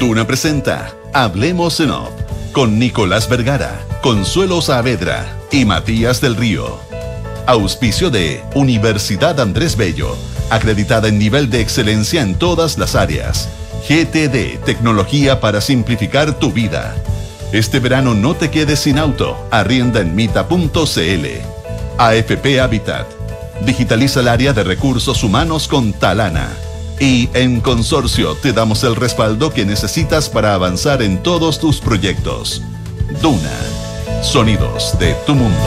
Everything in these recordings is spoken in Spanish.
Duna presenta Hablemos en Off con Nicolás Vergara, Consuelo Saavedra y Matías del Río. Auspicio de Universidad Andrés Bello, acreditada en nivel de excelencia en todas las áreas. GTD, tecnología para simplificar tu vida. Este verano no te quedes sin auto, arrienda en mita.cl. AFP Habitat, digitaliza el área de recursos humanos con Talana. Y en Consorcio te damos el respaldo que necesitas para avanzar en todos tus proyectos. Duna, sonidos de tu mundo.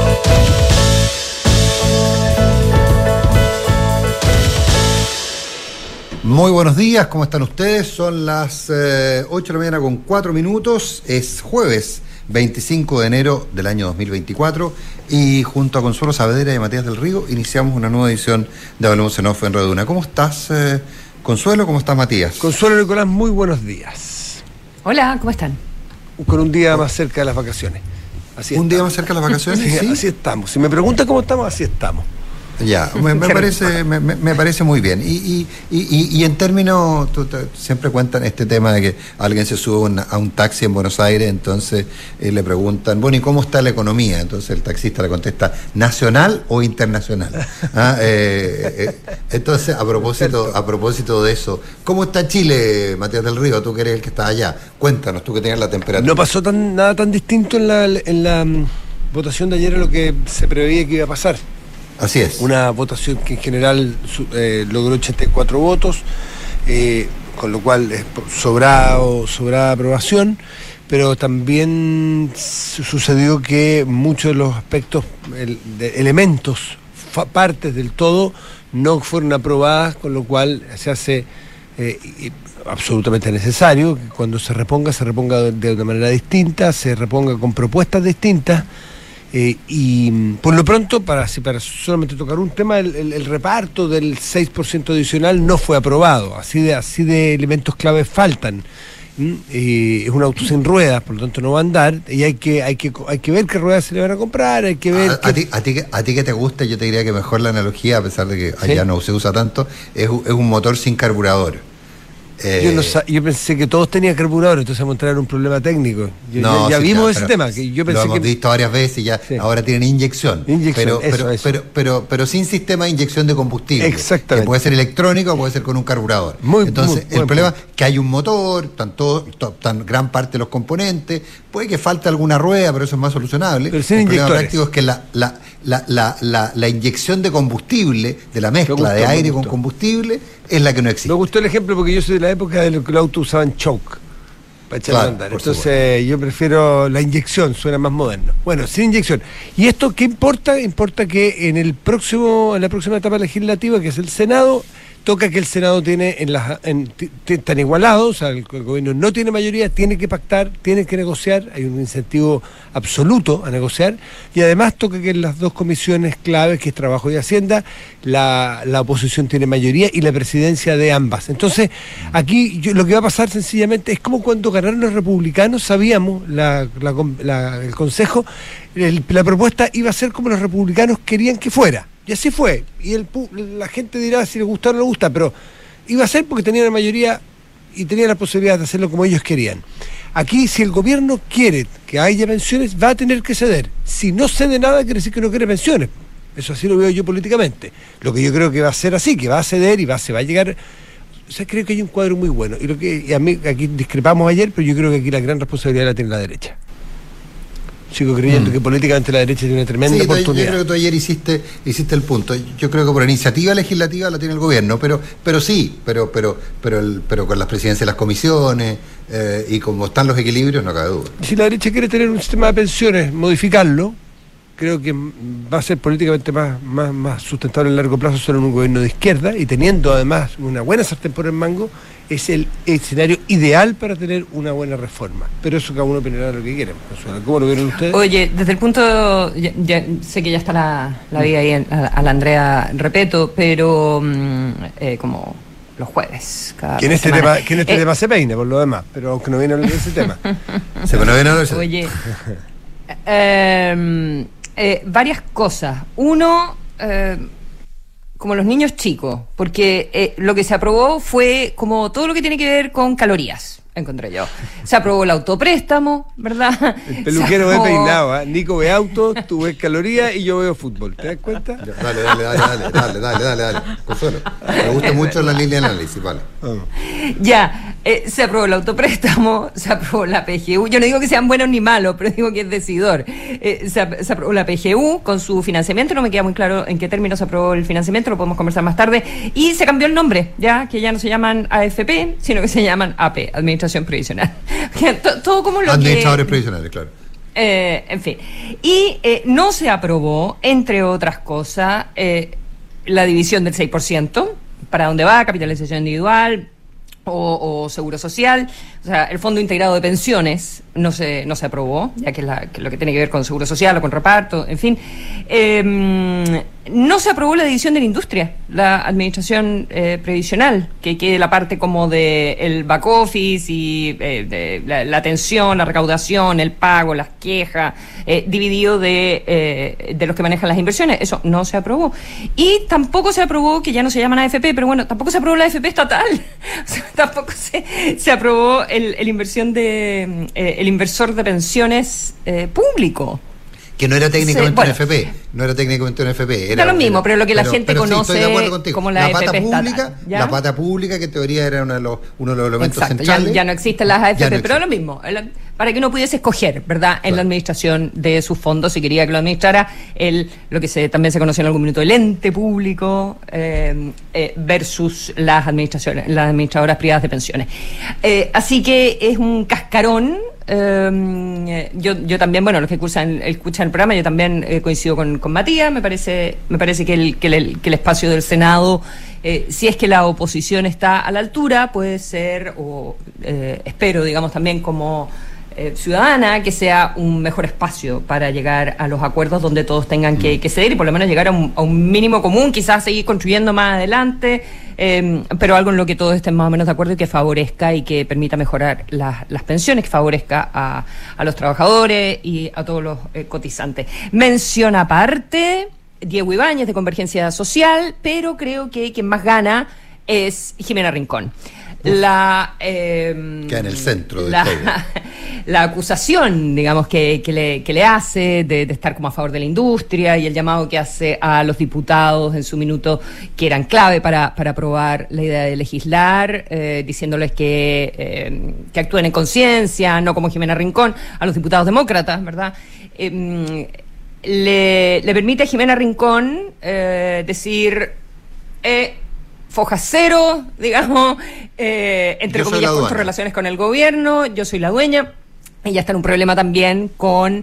Muy buenos días, ¿cómo están ustedes? Son las 8 de la mañana con 4 minutos, es jueves 25 de enero del año 2024 y junto a Consuelo Saavedra y Matías del Río iniciamos una nueva edición de Hablemos en Off en Radio Duna. ¿Cómo estás, Consuelo? ¿Cómo estás, Matías? Consuelo, Nicolás, muy buenos días. Hola, ¿cómo están? Con un día más cerca de las vacaciones. Así ¿Un estamos. día más cerca de las vacaciones? Sí, ¿sí? Así estamos. Si me preguntan cómo estamos, así estamos. Ya, me parece muy bien. Y en términos, siempre cuentan este tema de que alguien se sube a un taxi en Buenos Aires, entonces le preguntan, bueno, ¿y cómo está la economía? Entonces el taxista le contesta, ¿nacional o internacional? Entonces, a propósito de eso, ¿cómo está Chile, Matías del Río? Tú que eres el que está allá. Cuéntanos, tú que tenías la temperatura. No pasó nada tan distinto en la votación de ayer a lo que se preveía que iba a pasar. Así es. Una votación que en general logró 84 votos, con lo cual es sobrada aprobación, pero también sucedió que muchos de los aspectos, elementos, partes del todo, no fueron aprobadas, con lo cual se hace absolutamente necesario que cuando se reponga de una manera distinta, se reponga con propuestas distintas. Y por lo pronto, para solamente tocar un tema, el reparto del 6% adicional no fue aprobado. Así de elementos claves faltan. Es un auto sin ruedas, por lo tanto no va a andar. Y hay que ver qué ruedas se le van a comprar. Hay que ver a ti que te gusta, yo te diría que mejor la analogía, a pesar de que allá no se usa tanto, es un motor sin carburador. Yo pensé que todos tenían carburador, entonces vamos a entrar en un problema técnico. Ya vimos ese tema. Que yo pensé lo hemos visto varias veces, ya sí. Ahora tienen inyección. Pero sin sistema de inyección de combustible. Exactamente. Que puede ser electrónico o puede ser con un carburador. Entonces, el problema es que hay un motor, tan gran parte de los componentes, puede que falte alguna rueda, pero eso es más solucionable. Pero sin el problema práctico es que la inyección de combustible, de la mezcla de aire con combustible, es la que no existe. Me gustó el ejemplo porque yo soy de la época de lo que los autos usaban choke para echarlo a andar. Entonces yo prefiero la inyección, suena más moderno. Bueno, sin inyección. ¿Y esto qué importa? Importa que en la próxima etapa legislativa, que es el Senado, toca que el Senado están igualados, o sea, el gobierno no tiene mayoría, tiene que pactar, tiene que negociar, hay un incentivo absoluto a negociar, y además toca que en las dos comisiones claves, que es Trabajo y Hacienda, la oposición tiene mayoría y la presidencia de ambas. Entonces, aquí lo que va a pasar sencillamente es como cuando ganaron los republicanos, sabíamos, el Consejo, la propuesta iba a ser como los republicanos querían que fuera. Y así fue, y la gente dirá si le gusta o no le gusta, pero iba a ser porque tenía la mayoría y tenía la posibilidad de hacerlo como ellos querían. Aquí, si el gobierno quiere que haya pensiones, va a tener que ceder. Si no cede nada, quiere decir que no quiere pensiones. Eso así lo veo yo políticamente. Lo que yo creo que va a ser así, que va a ceder y se va a llegar. O sea, creo que hay un cuadro muy bueno. Y a mí, aquí discrepamos ayer, pero yo creo que aquí la gran responsabilidad la tiene la derecha. Sigo creyendo que políticamente la derecha tiene una tremenda oportunidad. Yo creo que tú ayer hiciste el punto. Yo creo que por iniciativa legislativa la tiene el gobierno, pero con las presidencias de las comisiones y como están los equilibrios, no cabe duda. Si la derecha quiere tener un sistema de pensiones, modificarlo, creo que va a ser políticamente más sustentable en largo plazo solo en un gobierno de izquierda, y teniendo además una buena sartén por el mango, es el escenario ideal para tener una buena reforma. Pero eso cada uno opinará lo que quiera. ¿Cómo lo vieron ustedes? Oye, desde el punto, ya sé que ya está la vida ahí a la Andrea Repeto, pero como los jueves. Que en este tema se peine, por lo demás, pero aunque no viene a hablar de ese tema. Oye, varias cosas. Uno, como los niños chicos, porque lo que se aprobó fue como todo lo que tiene que ver con calorías. encontré yo. Se aprobó el autopréstamo, ¿verdad? El peluquero ve peinado, ¿eh? Nico ve auto, tú ves calorías y yo veo fútbol. ¿Te das cuenta? Dale. Consuelo. Me gusta mucho la línea de análisis, vale. Ya, se aprobó el autopréstamo, se aprobó la PGU. Yo no digo que sean buenos ni malos, pero digo que es decidor. Se aprobó la PGU con su financiamiento, no me queda muy claro en qué términos se aprobó el financiamiento, lo podemos conversar más tarde. Y se cambió el nombre, ya que ya no se llaman AFP, sino que se llaman AP, Administración Previsional. Todo como lo Administradores previsionales, claro. En fin. Y no se aprobó, entre otras cosas, la división del 6%, para dónde va, capitalización individual o seguro social. O sea, el Fondo Integrado de Pensiones no se aprobó, ya que es lo que tiene que ver con seguro social o con reparto, en fin. No se aprobó la división de la industria, la administración previsional, que quede la parte como de el back office y de la atención, la recaudación, el pago, las quejas, dividido de los que manejan las inversiones. Eso no se aprobó. Y tampoco se aprobó, que ya no se llaman AFP, pero bueno, tampoco se aprobó la AFP estatal. O sea, tampoco se aprobó el inversión de el inversor de pensiones público. Que no era técnicamente un FP, no era técnicamente un FP. Era lo mismo, pero lo que la gente conoce como la pata AFP pública, estatal, ¿ya? La pata pública, que en teoría era uno de los elementos exacto, centrales. ya no existen las AFP, no pero es lo mismo, para que uno pudiese escoger, ¿verdad?, en la administración de sus fondos, si quería que lo administrara lo que también se conoció en algún minuto, el ente público versus las administradoras privadas de pensiones. Así que es un cascarón. Yo también, bueno, los que escuchan el programa, yo también coincido con Matías. Me parece que el espacio del Senado, si es que la oposición está a la altura, puede ser, espero, digamos, también como ciudadana, que sea un mejor espacio para llegar a los acuerdos donde todos tengan que ceder y por lo menos llegar a un mínimo común, quizás seguir construyendo más adelante, pero algo en lo que todos estén más o menos de acuerdo y que favorezca y que permita mejorar las pensiones, que favorezca a los trabajadores y a todos los cotizantes. Mención aparte, Diego Ibáñez de Convergencia Social, pero creo que quien más gana es Jimena Rincón. Queda en el centro de todo. La acusación, digamos, que le hace de estar como a favor de la industria y el llamado que hace a los diputados en su minuto, que eran clave para aprobar la idea de legislar, diciéndoles que actúen en conciencia, no como Jimena Rincón, a los diputados demócratas, ¿verdad? Le permite a Jimena Rincón decir... foja cero, digamos, entre comillas, con sus relaciones con el gobierno, yo soy la dueña. Ella está en un problema también con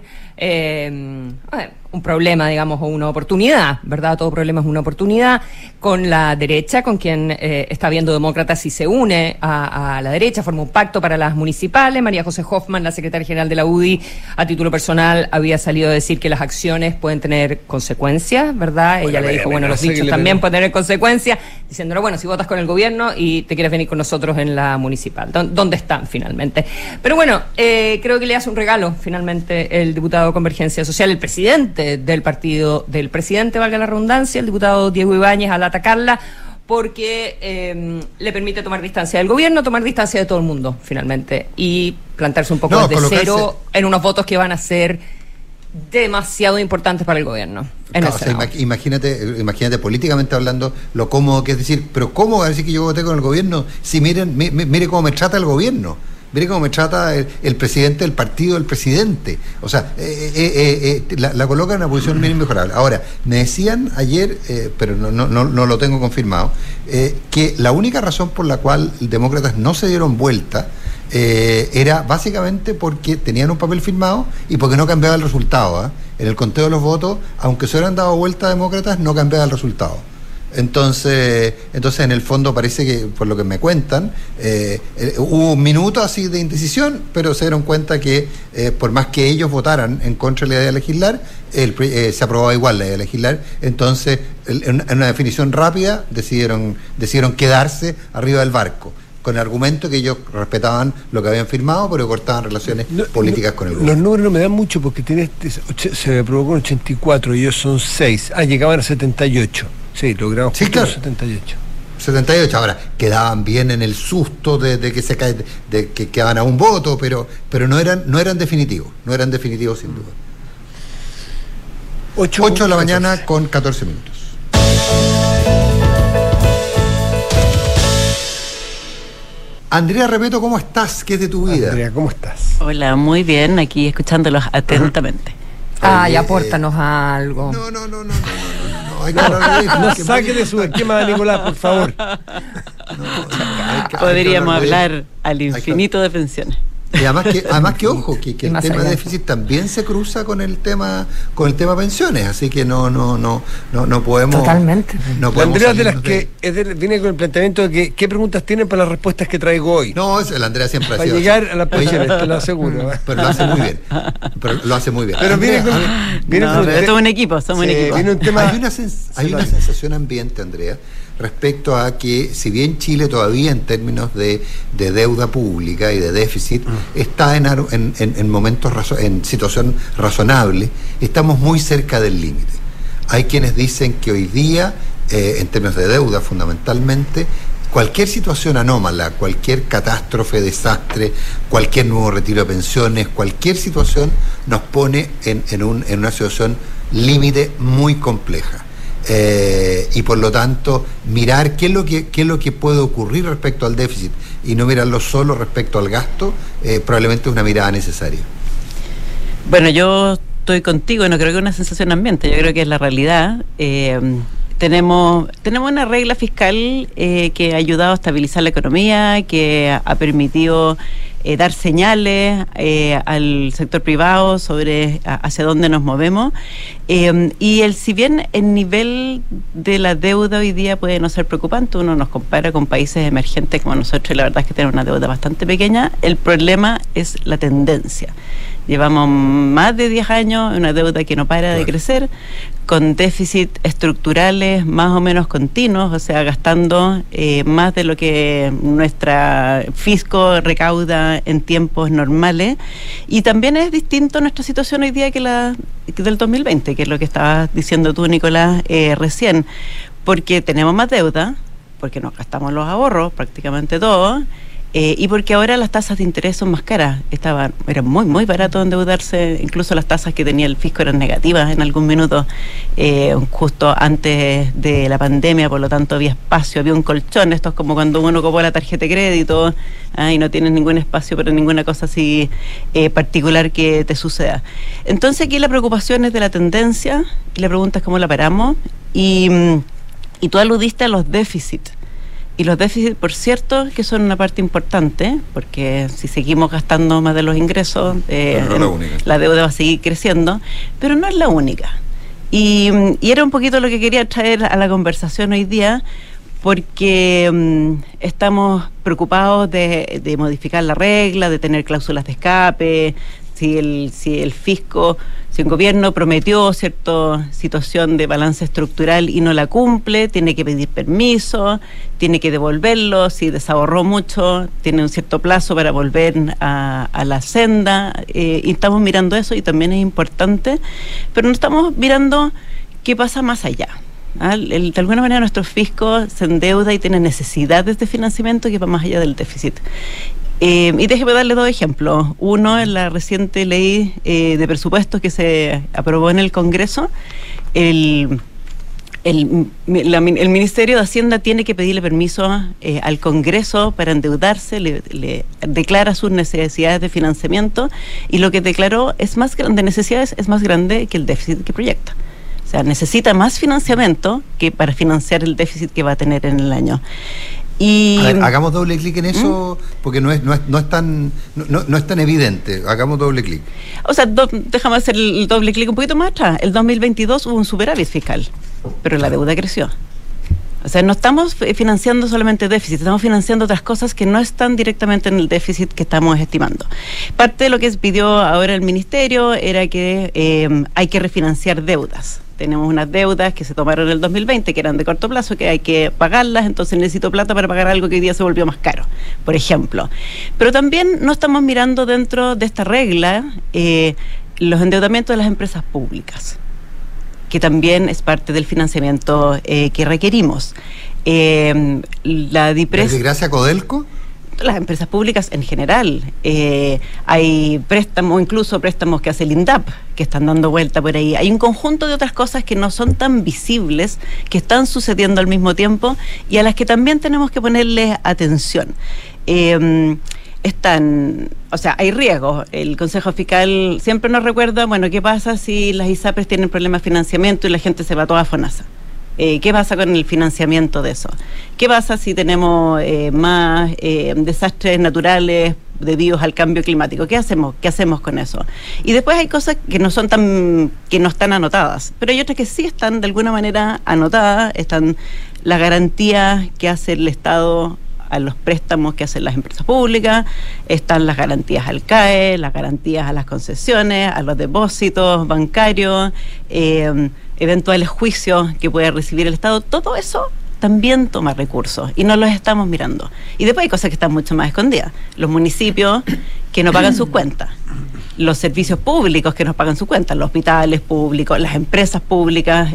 un problema, digamos, o una oportunidad, ¿verdad? Todo problema es una oportunidad con la derecha, con quien está viendo demócratas y se une a la derecha, forma un pacto para las municipales. María José Hoffman, la secretaria general de la UDI, a título personal, había salido a decir que las acciones pueden tener consecuencias, ¿verdad? Ella le dijo, los dichos también pueden tener consecuencias, diciéndole, bueno, si votas con el gobierno y te quieres venir con nosotros en la municipal, ¿dónde están finalmente? Pero bueno, creo que le hace un regalo finalmente el diputado de Convergencia Social, el presidente del partido del presidente, valga la redundancia, el diputado Diego Ibáñez, al atacarla, porque le permite tomar distancia del gobierno, tomar distancia de todo el mundo, finalmente, y plantarse un poco desde cero en unos votos que van a ser demasiado importantes para el gobierno. Imagínate políticamente hablando lo cómodo que es decir, pero ¿cómo va a decir que yo voté con el gobierno? Si mire cómo me trata el gobierno. Mire cómo me trata el presidente del partido del presidente. O sea, la coloca en una posición bien inmejorable. Ahora, me decían ayer, pero no lo tengo confirmado, que la única razón por la cual los demócratas no se dieron vuelta era básicamente porque tenían un papel firmado y porque no cambiaba el resultado. En el conteo de los votos, aunque se hubieran dado vuelta demócratas, no cambiaba el resultado. Entonces en el fondo parece que, por lo que me cuentan, hubo un minuto así de indecisión, pero se dieron cuenta que por más que ellos votaran en contra de la idea de legislar, se aprobaba igual la idea de legislar. Entonces, en una definición rápida, decidieron quedarse arriba del barco, con el argumento que ellos respetaban lo que habían firmado, pero cortaban relaciones políticas con el gobierno. Los números no me dan mucho porque se aprobó con 84 y ellos son 6. Llegaban a 78. Sí, logramos 78. 78. Ahora, quedaban bien en el susto de que se cae, de que quedaban a un voto, pero no eran definitivos, sin duda. 8 de la mañana con 14 minutos. Andrea Repetto, ¿cómo estás? ¿Qué es de tu vida? Andrea, ¿cómo estás? Hola, muy bien, aquí escuchándolos atentamente. Y apórtanos algo. No. Hay que hablar de No saque de su esquema, Nicolás, por favor. Podríamos hablar al infinito de pensiones. Y además que ojo, que el tema de déficit también se cruza con el tema pensiones, así que no podemos. Totalmente. No podemos. Andrea de las que viene con el planteamiento de qué preguntas tienen para las respuestas que traigo hoy. No, el Andrea siempre para llegar a las pensiones, te lo aseguro. Pero lo hace muy bien. Pero viene somos un equipo, Viene un tema. Hay una sensación ambiente, Andrea, respecto a que, si bien Chile todavía en términos de deuda pública y de déficit está en momentos, en situación razonable, estamos muy cerca del límite. Hay quienes dicen que hoy día, en términos de deuda fundamentalmente, cualquier situación anómala, cualquier catástrofe, desastre, cualquier nuevo retiro de pensiones, cualquier situación nos pone en una situación límite muy compleja. Y por lo tanto mirar qué es lo que puede ocurrir respecto al déficit y no mirarlo solo respecto al gasto, probablemente es una mirada necesaria. Bueno, yo estoy contigo, no creo que es una sensación ambiente, yo creo que es la realidad. Tenemos una regla fiscal que ha ayudado a estabilizar la economía, que ha permitido dar señales al sector privado sobre hacia dónde nos movemos, y si bien el nivel de la deuda hoy día puede no ser preocupante, uno nos compara con países emergentes como nosotros y la verdad es que tenemos una deuda bastante pequeña, el problema es la tendencia. Llevamos más de 10 años en una deuda que no para de crecer, con déficit estructurales más o menos continuos, o sea, gastando más de lo que nuestra fisco recauda en tiempos normales. Y también es distinto nuestra situación hoy día que del 2020, que es lo que estabas diciendo tú, Nicolás, recién, porque tenemos más deuda, porque nos gastamos los ahorros, prácticamente todos, y porque ahora las tasas de interés son más caras. Era muy, muy barato endeudarse, incluso las tasas que tenía el fisco eran negativas en algún minuto, justo antes de la pandemia, por lo tanto había espacio, había un colchón. Esto es como cuando uno copó la tarjeta de crédito y no tienes ningún espacio para ninguna cosa así particular que te suceda. Entonces aquí la preocupación es de la tendencia, y la pregunta es cómo la paramos, y tú aludiste a los déficits. Y los déficits, por cierto, que son una parte importante, porque si seguimos gastando más de los ingresos, la deuda va a seguir creciendo, pero no es la única. Y era un poquito lo que quería traer a la conversación hoy día, porque estamos preocupados de modificar la regla, de tener cláusulas de escape. Si el fisco, si un gobierno prometió cierta situación de balance estructural y no la cumple, tiene que pedir permiso, tiene que devolverlo, si desahorró mucho, tiene un cierto plazo para volver a la senda, y estamos mirando eso, y también es importante, pero no estamos mirando qué pasa más allá. De alguna manera nuestro fisco se endeuda y tiene necesidades de financiamiento que va más allá del déficit. Y déjeme darle dos ejemplos. Uno, en la reciente ley de presupuestos que se aprobó en el Congreso, el Ministerio de Hacienda tiene que pedirle permiso al Congreso para endeudarse, le declara sus necesidades de financiamiento, y lo que declaró es más grande, necesidades es más grande que el déficit que proyecta. O sea, necesita más financiamiento que para financiar el déficit que va a tener en el año. Y a ver, hagamos doble clic en eso, porque no es tan evidente. Hagamos doble clic. O sea, déjame hacer el doble clic un poquito más atrás. El 2022 hubo un superávit fiscal, pero la deuda creció. O sea, no estamos financiando solamente déficit, estamos financiando otras cosas que no están directamente en el déficit que estamos estimando. Parte de lo que pidió ahora el Ministerio era que hay que refinanciar deudas. Tenemos unas deudas que se tomaron en el 2020, que eran de corto plazo, que hay que pagarlas, entonces necesito plata para pagar algo que hoy día se volvió más caro, por ejemplo. Pero también no estamos mirando dentro de esta regla los endeudamientos de las empresas públicas, que también es parte del financiamiento que requerimos. La DIPRES... ¿Gracias a Codelco? Las empresas públicas en general. Hay préstamos, incluso préstamos que hace el INDAP, que están dando vuelta por ahí. Hay un conjunto de otras cosas que no son tan visibles, que están sucediendo al mismo tiempo y a las que también tenemos que ponerle atención. Hay riesgos. El Consejo Fiscal siempre nos recuerda, bueno, ¿qué pasa si las ISAPRES tienen problemas de financiamiento y la gente se va toda a FONASA? ¿Qué pasa con el financiamiento de eso? ¿Qué pasa si tenemos más desastres naturales debidos al cambio climático? ¿Qué hacemos con eso? Y después hay cosas que no están anotadas, pero hay otras que sí están de alguna manera anotadas. Están las garantías que hace el Estado a los préstamos que hacen las empresas públicas, están las garantías al CAE, las garantías a las concesiones, a los depósitos bancarios, eventuales juicios que puede recibir el Estado. Todo eso también toma recursos y no los estamos mirando. Y después hay cosas que están mucho más escondidas. Los municipios que no pagan sus cuentas, los servicios públicos que no pagan sus cuentas, los hospitales públicos, las empresas públicas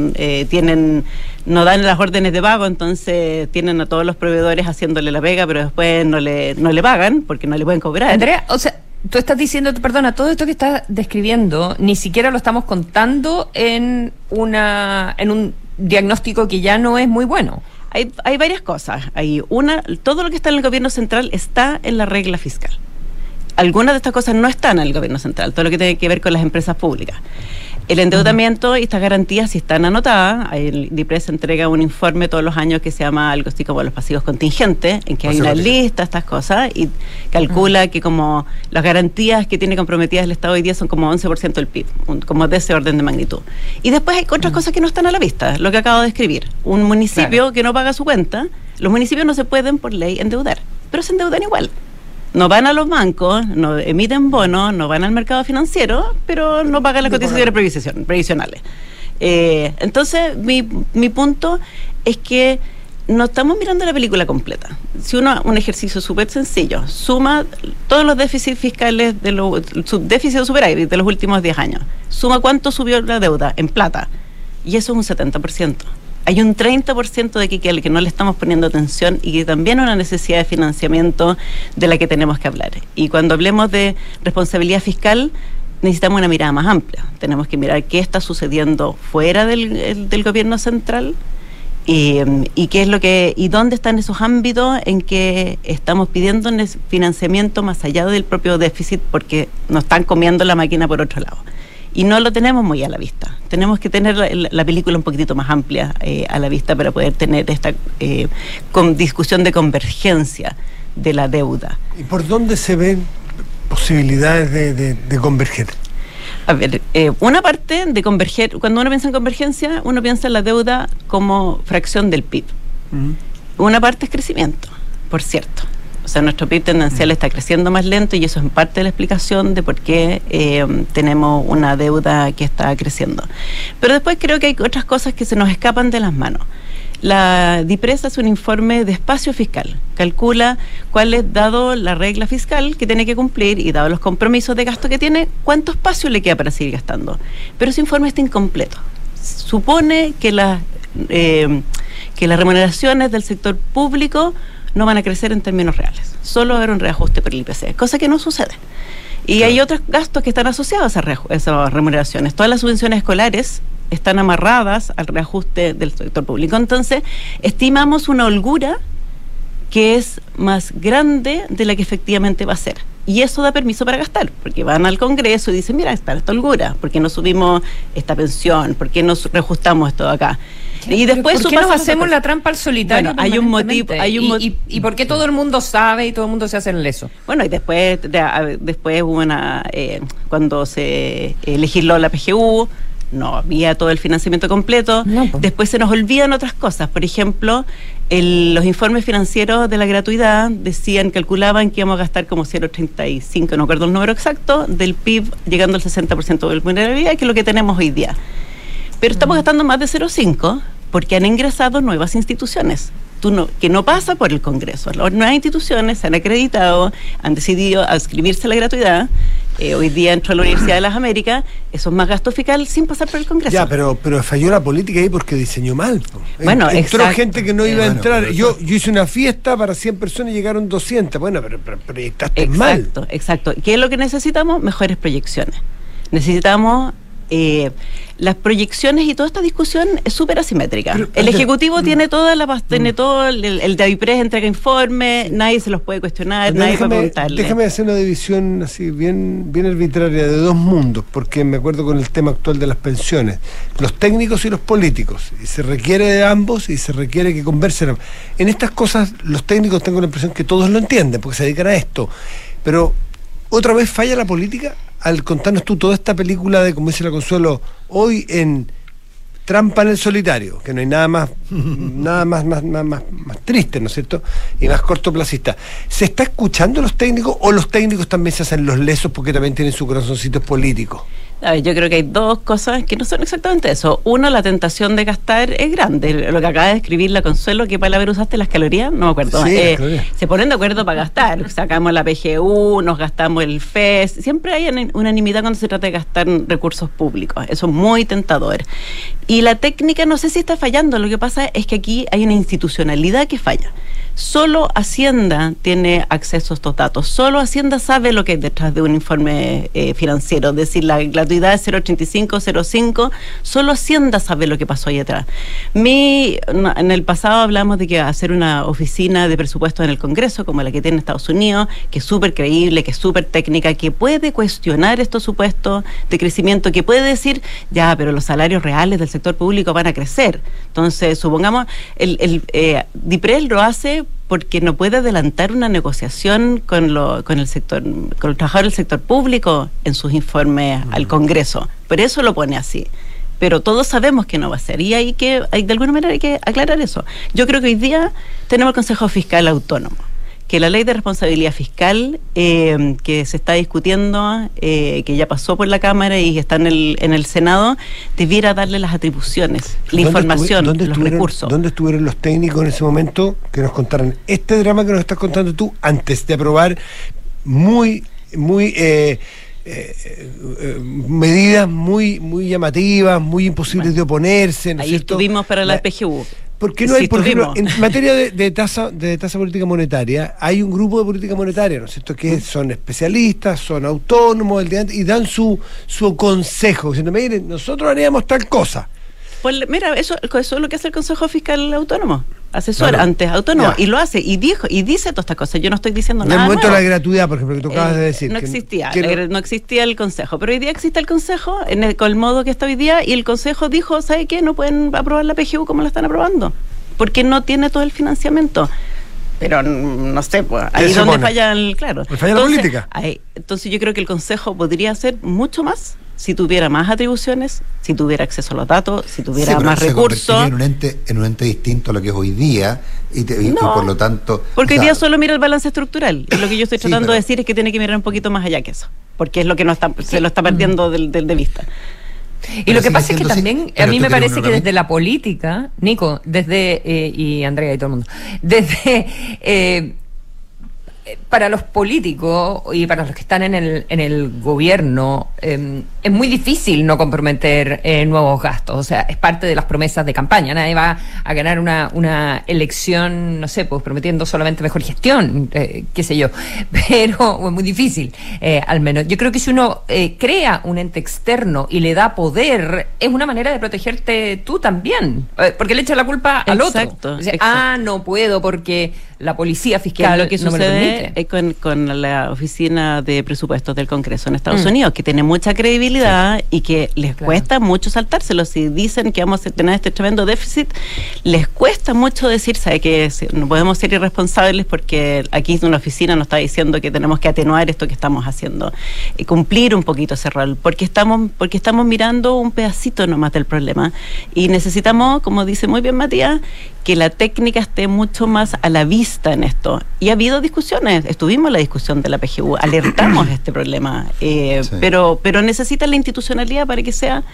no dan las órdenes de pago, entonces tienen a todos los proveedores haciéndole la pega, pero después no le pagan porque no le pueden cobrar. Andrea, o sea, tú estás diciendo, perdona, todo esto que estás describiendo ni siquiera lo estamos contando en un diagnóstico que ya no es muy bueno. Hay varias cosas. Todo lo que está en el gobierno central está en la regla fiscal. Algunas de estas cosas no están en el gobierno central, todo lo que tiene que ver con las empresas públicas. El endeudamiento y estas garantías sí están anotadas. El DIPRES entrega un informe todos los años que se llama algo así como los pasivos contingentes, en que hay una lista de estas cosas y calcula que como las garantías que tiene comprometidas el Estado hoy día son como 11% del PIB, como de ese orden de magnitud. Y después hay otras cosas que no están a la vista, lo que acabo de describir. Un municipio que no paga su cuenta, los municipios no se pueden por ley endeudar, pero se endeudan igual. No van a los bancos, no emiten bonos, no van al mercado financiero, pero no pagan las cotizaciones previsionales. Entonces, mi punto es que no estamos mirando la película completa. Si un ejercicio súper sencillo, suma todos los déficits fiscales, déficit o superávit de los últimos 10 años, suma cuánto subió la deuda en plata, y eso es un 70%. Hay un 30% de que no le estamos poniendo atención y que también es una necesidad de financiamiento de la que tenemos que hablar. Y cuando hablemos de responsabilidad fiscal, necesitamos una mirada más amplia. Tenemos que mirar qué está sucediendo fuera del gobierno central y qué es y dónde están esos ámbitos en que estamos pidiendo financiamiento más allá del propio déficit porque nos están comiendo la máquina por otro lado. Y no lo tenemos muy a la vista. Tenemos que tener la película un poquitito más amplia a la vista para poder tener esta discusión de convergencia de la deuda. ¿Y por dónde se ven posibilidades de converger? A ver, una parte de converger, cuando uno piensa en convergencia, uno piensa en la deuda como fracción del PIB. Una parte es crecimiento, por cierto. O sea, nuestro PIB tendencial está creciendo más lento y eso es parte de la explicación de por qué tenemos una deuda que está creciendo. Pero después creo que hay otras cosas que se nos escapan de las manos. La DIPRES hace un informe de espacio fiscal, calcula cuál es, dado la regla fiscal que tiene que cumplir y dado los compromisos de gasto que tiene, cuánto espacio le queda para seguir gastando. Pero ese informe está incompleto. Supone que las remuneraciones del sector público no van a crecer en términos reales, solo va a haber un reajuste por el IPC, cosa que no sucede. Y hay otros gastos que están asociados a esas remuneraciones. Todas las subvenciones escolares están amarradas al reajuste del sector público. Entonces, estimamos una holgura que es más grande de la que efectivamente va a ser. Y eso da permiso para gastar, porque van al Congreso y dicen, mira, está esta holgura, ¿por qué no subimos esta pensión? ¿Por qué no reajustamos esto de acá? Y después ¿por qué nos hacemos la trampa al solitario? Bueno, hay un motivo. ¿Y por qué todo el mundo sabe y todo el mundo se hace el leso? Bueno, y después hubo cuando se legisló la PGU, no había todo el financiamiento completo. No, pues. Después se nos olvidan otras cosas. Por ejemplo, los informes financieros de la gratuidad calculaban que íbamos a gastar como 0,35, no recuerdo el número exacto, del PIB, llegando al 60% de vulnerabilidad, que es lo que tenemos hoy día. Pero estamos gastando más de 0,5 porque han ingresado nuevas instituciones. que no pasa por el Congreso. Las nuevas instituciones se han acreditado, han decidido adscribirse a la gratuidad. Hoy día entró a la Universidad de las Américas, eso es más gasto fiscal sin pasar por el Congreso. Ya, pero falló la política ahí porque diseñó mal. Bueno, entró gente que no iba a entrar. Yo hice una fiesta para 100 personas y llegaron 200. Bueno, pero proyectaste mal. Exacto. ¿Qué es lo que necesitamos? Mejores proyecciones. Necesitamos... las proyecciones y toda esta discusión es súper asimétrica. El Ejecutivo tiene toda tiene todo, el de IPRES entrega informe, nadie se los puede cuestionar, nadie puede preguntarle. Déjame hacer una división así bien arbitraria de dos mundos, porque me acuerdo con el tema actual de las pensiones, los técnicos y los políticos, y se requiere de ambos y se requiere que conversen. En estas cosas los técnicos tengo la impresión que todos lo entienden, porque se dedican a esto, pero otra vez falla la política al contarnos tú toda esta película de, como dice la Consuelo, hoy en Trampa en el Solitario, que no hay nada más triste, ¿no es cierto? Y más cortoplacista. ¿Se está escuchando a los técnicos o los técnicos también se hacen los lesos porque también tienen su corazoncito político? A ver, yo creo que hay dos cosas que no son exactamente eso. Uno, la tentación de gastar es grande. Lo que acaba de escribir la Consuelo, ¿qué palabra usaste? ¿Las calorías? No me acuerdo. Sí, se ponen de acuerdo para gastar. Sacamos la PGU, nos gastamos el FES. Siempre hay unanimidad cuando se trata de gastar recursos públicos. Eso es muy tentador. Y la técnica no sé si está fallando. Lo que pasa es que aquí hay una institucionalidad que falla. Solo Hacienda tiene acceso a estos datos. Solo Hacienda sabe lo que hay detrás de un informe financiero. Es decir, la gratuidad es 0,85, 0,5. Solo Hacienda sabe lo que pasó ahí atrás. En el pasado hablamos de que hacer una oficina de presupuestos en el Congreso, como la que tiene Estados Unidos, que es súper creíble, que es súper técnica, que puede cuestionar estos supuestos de crecimiento, que puede decir, ya, pero los salarios reales del sector público van a crecer. Entonces, supongamos, DIPRES lo hace porque no puede adelantar una negociación con el sector, con los trabajadores del sector público en sus informes al Congreso. Por eso lo pone así. Pero todos sabemos que no va a ser. Y de alguna manera hay que aclarar eso. Yo creo que hoy día tenemos el Consejo Fiscal Autónomo, que la ley de responsabilidad fiscal que se está discutiendo, que ya pasó por la Cámara y está en el Senado, debiera darle las atribuciones, la información, los recursos. ¿Dónde estuvieron los técnicos en ese momento que nos contaran este drama que nos estás contando tú antes de aprobar medidas muy llamativas, muy imposibles de oponerse, ¿no es cierto? Ahí estuvimos para la PGU. ¿Por qué no hay, por ejemplo, en materia de tasa política monetaria, hay un grupo de política monetaria, ¿no es cierto?, que son especialistas, son autónomos, y dan su consejo, diciendo, miren, nosotros haríamos tal cosa. Pues mira, eso es lo que hace el Consejo Fiscal Autónomo, asesor antes autónomo, y lo hace, y dice todas estas cosas. Yo no estoy diciendo nada. En el momento de la gratuidad, por ejemplo, que tú acabas de decir. No existía el Consejo, pero hoy día existe el Consejo, con el modo que está hoy día, y el Consejo dijo, ¿sabe qué? No pueden aprobar la PGU como la están aprobando, porque no tiene todo el financiamiento. Pero no sé, pues, ahí es donde falla la política. Entonces yo creo que el Consejo podría hacer mucho más si tuviera más atribuciones, si tuviera acceso a los datos, si tuviera más recursos. En un ente distinto a lo que es hoy día y por lo tanto... Porque hoy día solo mira el balance estructural. Y lo que yo estoy tratando de decir es que tiene que mirar un poquito más allá que eso, porque es lo que se lo está perdiendo de vista. Y lo que pasa es que también, a mí me parece que desde la política, Nico, y Andrea y todo el mundo, para los políticos y para los que están en el gobierno, es muy difícil no comprometer nuevos gastos. O sea, es parte de las promesas de campaña. Nadie va a ganar una elección, no sé, pues prometiendo solamente mejor gestión, qué sé yo. Pero es muy difícil, al menos. Yo creo que si uno crea un ente externo y le da poder, es una manera de protegerte tú también. Porque le echa la culpa al otro. O sea, no puedo porque la policía fiscal lo que no me lo permite. Con la oficina de presupuestos del Congreso en Estados Unidos, que tiene mucha credibilidad y que les cuesta mucho saltárselo. Si dicen que vamos a tener este tremendo déficit, les cuesta mucho decir, ¿sabe que no podemos ser irresponsables porque aquí una oficina nos está diciendo que tenemos que atenuar esto que estamos haciendo, cumplir un poquito ese rol, porque estamos mirando un pedacito nomás del problema y necesitamos, como dice muy bien Matías, que la técnica esté mucho más a la vista en esto. Y ha habido discusiones, estuvimos en la discusión de la PGU, alertamos este problema, pero necesita la institucionalidad para que sea